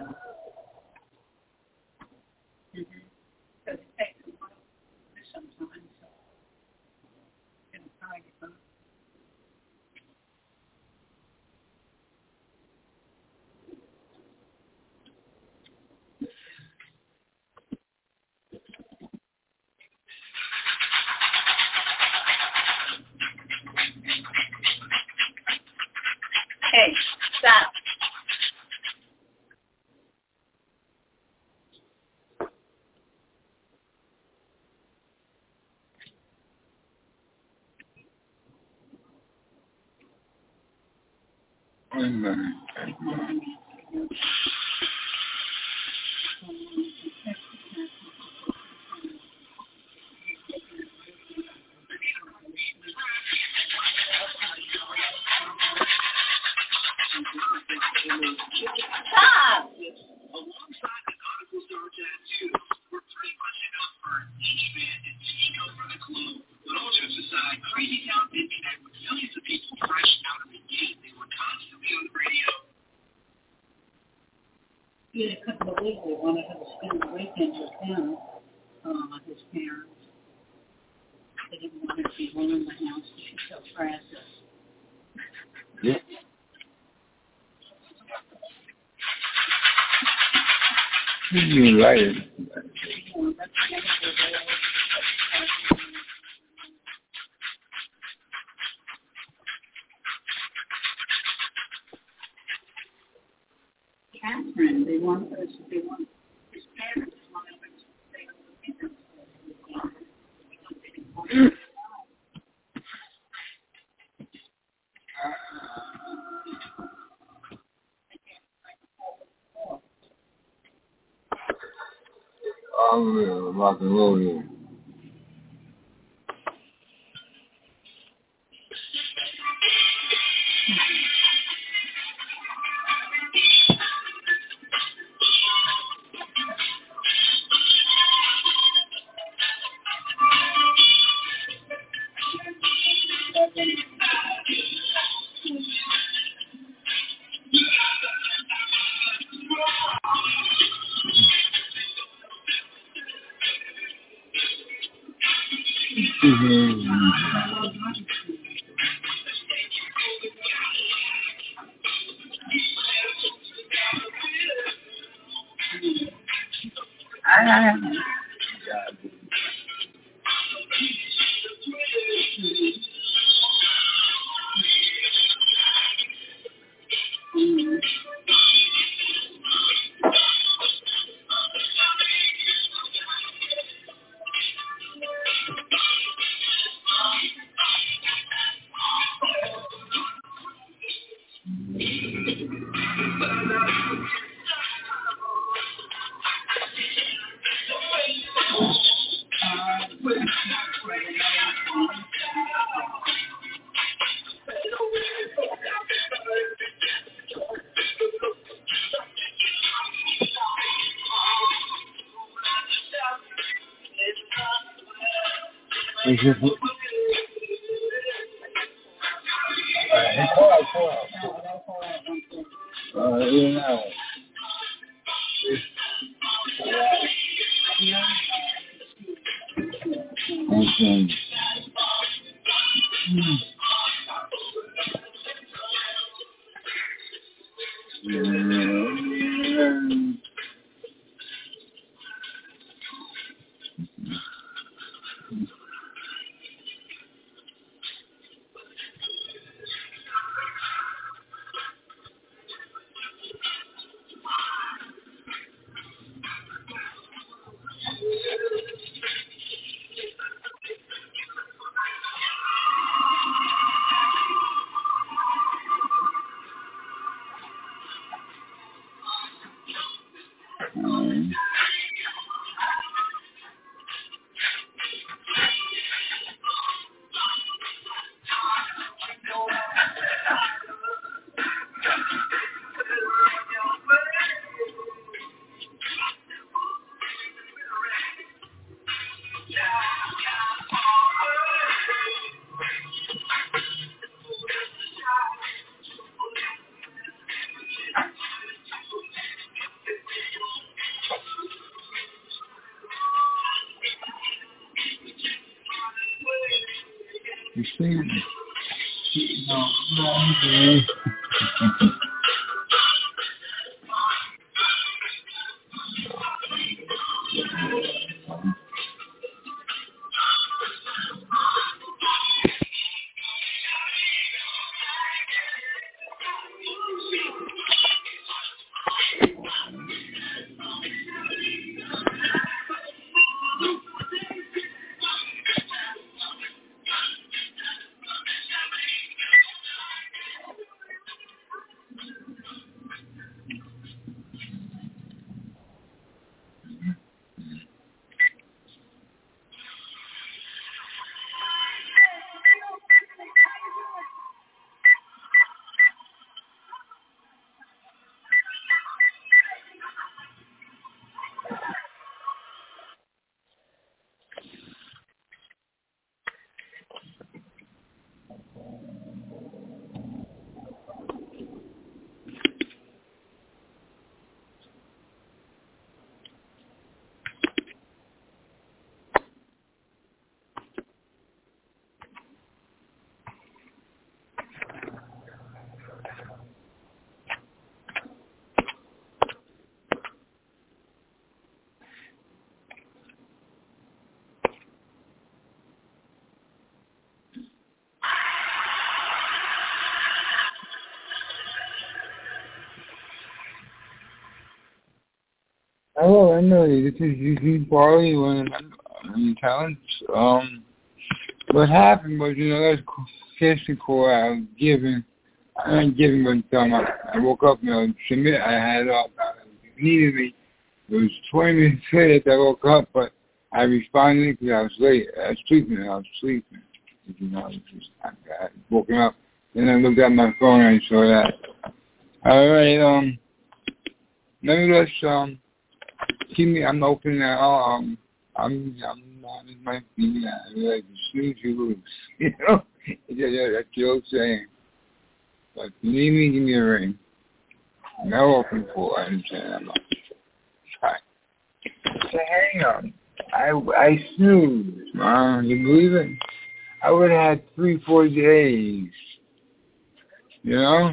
Mm-hmm. Because it takes a while sometimes. So it's hard to find. Hey, stop. Amen. Stop. Alongside the nautical star tattoos, we're pretty much enough for each band and take over the globe. But all jokes aside, Crazy Town did connect with millions of people fresh out of the gate. They were constantly on the radio. Yeah, a couple of weeks ago, wanted him to spend the weekend with him, uh, his parents. They didn't want her to be alone in the house because she's so fragile. Yeah. You like it. Catherine, they want us, they want his parents wanted her to stay with him. Oh, yeah, rock and roll, yeah. Uh, yeah. Okay. You see me? No, no, okay. Hello, I know you. This is Eugene Farley when I'm talent. Um, what happened was, you know, that was casting call I was giving. I was giving one time. I, I woke up, you know, submit. I had it up. It needed me. It was twenty minutes later that I woke up, but I responded because I was late. I was sleeping. I was sleeping. You know, I, was just, I, I had woken up. Then I looked at my phone and I saw that. All right. Um, nevertheless, um. Keep me, I'm open now. Um, I'm, I'm not in my feet. I like as soon as you lose, you know. That's the old saying. But if you need me, give me a ring. I'm now open for. I understand that much. Hi. So hang on. I, I snoozed, man. You believe it? I would have had three, four days. You know.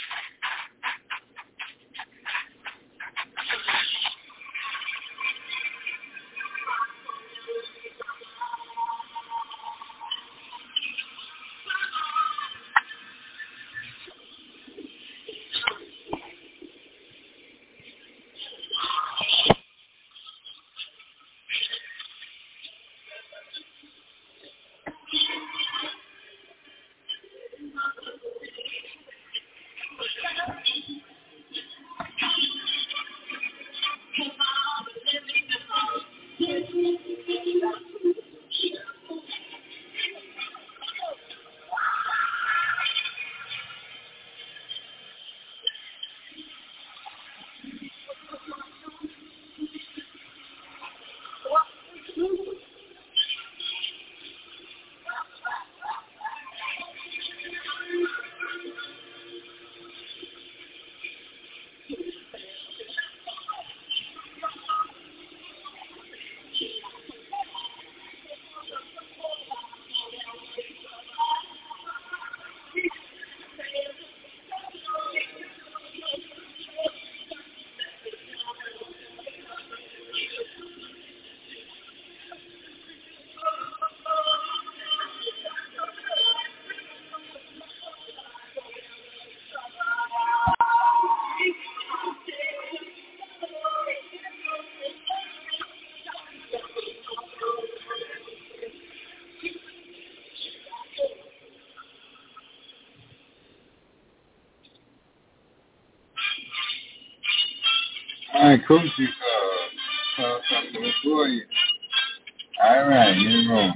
All right, coach, you uh, uh, something for you. All right, here we go.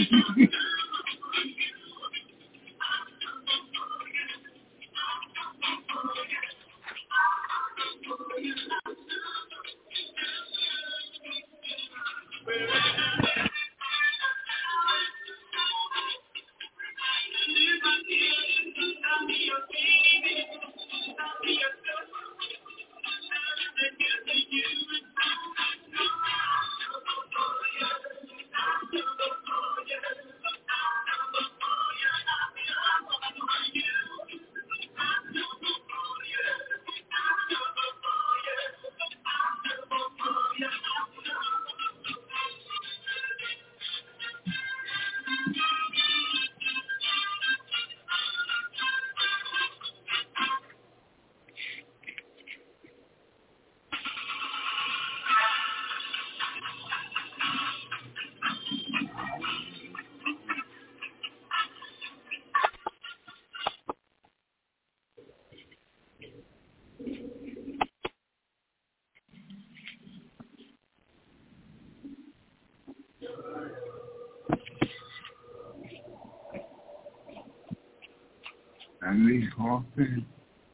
And these coffee.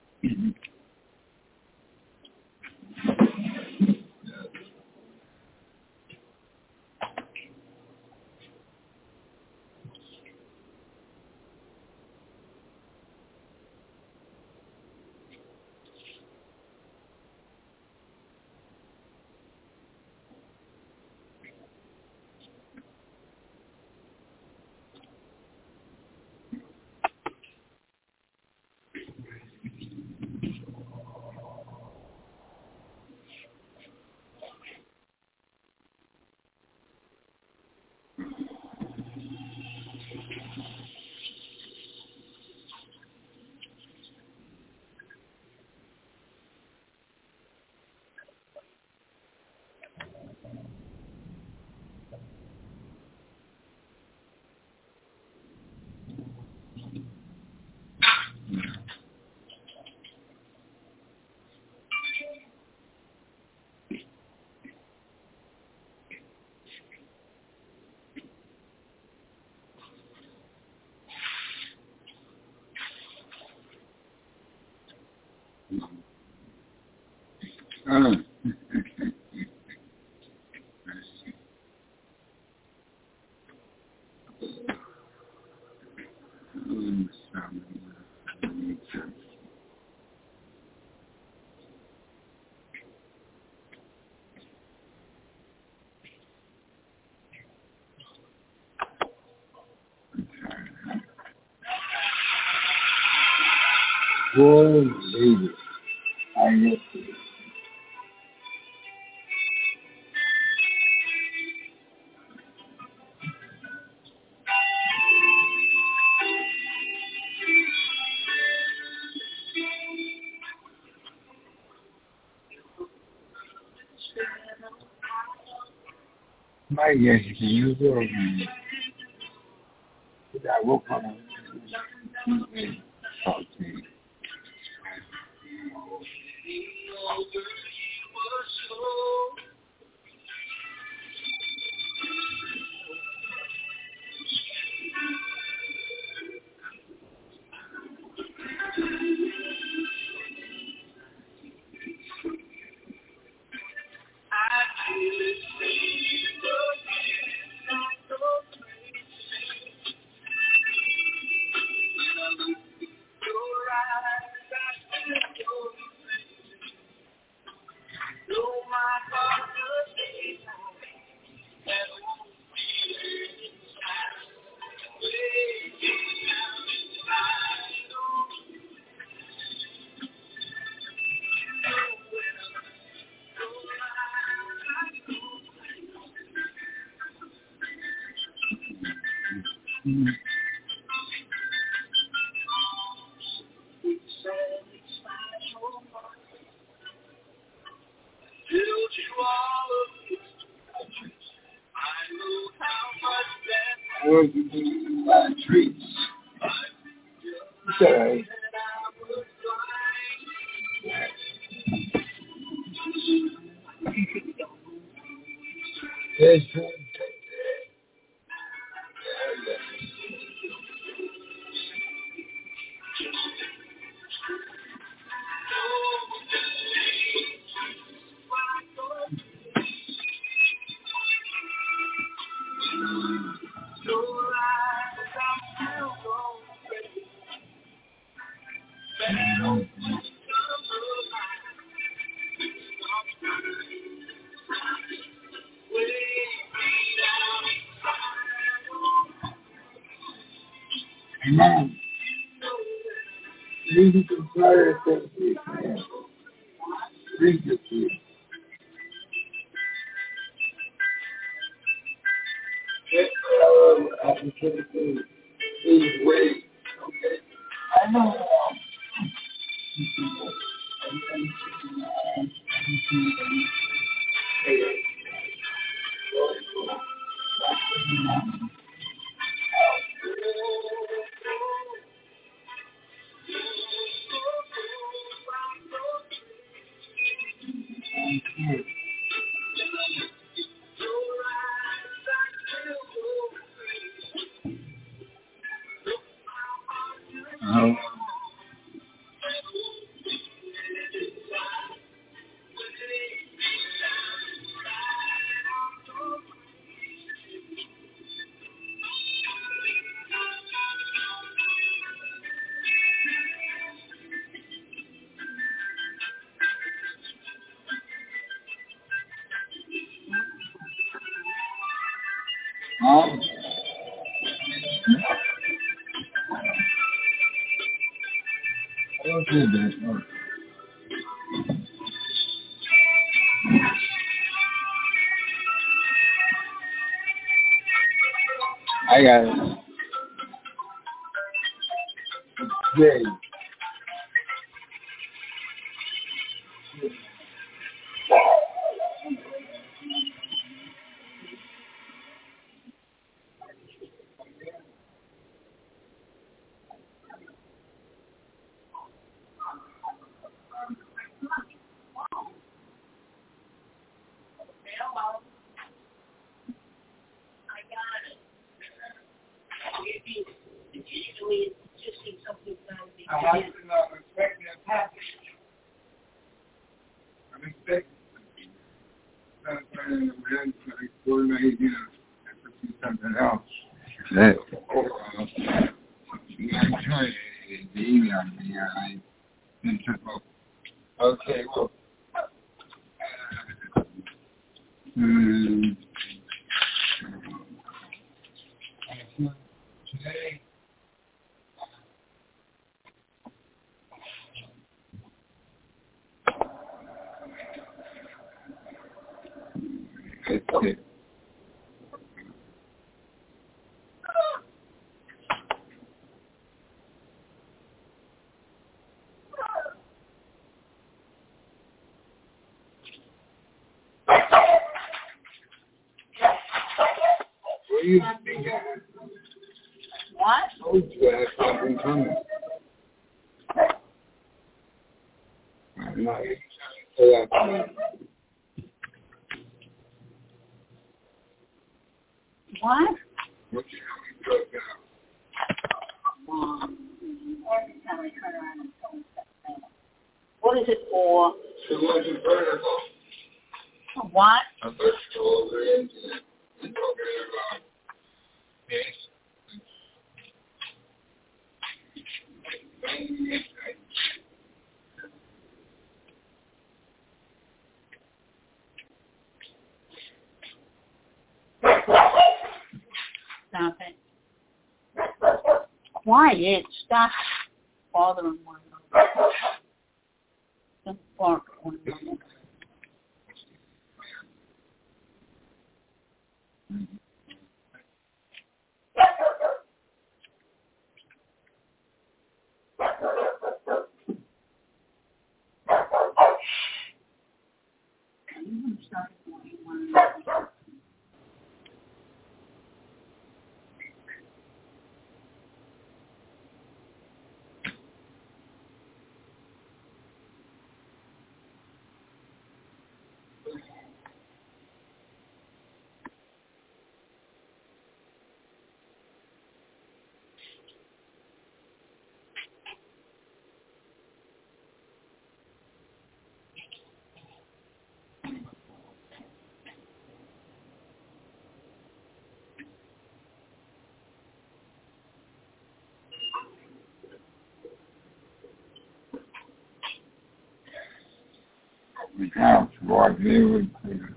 Uh. Boy, baby, I miss you. My guess is you go. I woke up and talk to you. Mm-hmm. Well, you can buy treats. It's all right. Yes, Mom, you can fire that fish, man. Drink it, please. I can take it. Please wait. Okay. I know. Oh. Um, I don't do that. I got it. Yay. I have to not expect that package. I'm expecting something. I'm trying to coordinate, you know, and pursue something else. That, uh, I'm trying to email me. I think about, okay, well, hmm, today, okay. What do you think? What? I told you I have something coming. I'm not even trying to say that. What? What you have to do now? Um, every time I turn around and tell them. What is it for? She wasn't vertical. What? I thought you were over the internet. You're talking about this. Stop it. Quiet. Stop bothering one another. Don't bark at one another. You start going one another. the house was able to.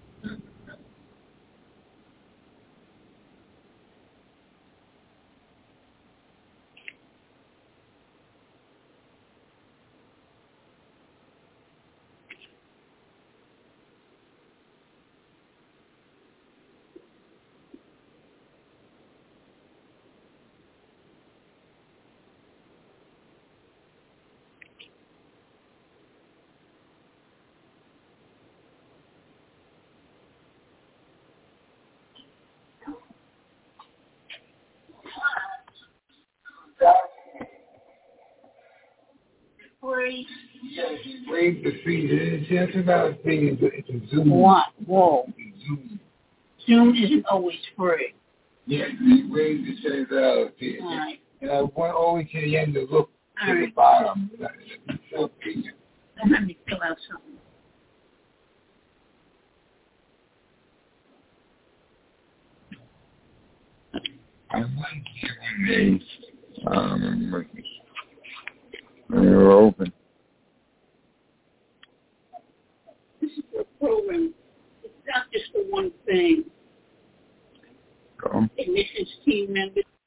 Free. Yes, wave the feet. It's just about a thing. It's a Zoom. What? Whoa. Zoom. Zoom isn't always free. Yes, the wave the says out. All right. And I went over to the end to look All to right. the bottom. So, Don't have me fill out something. I like it when they, um, when they were open. This is a program. It's not just the one thing. Go. Admissions team members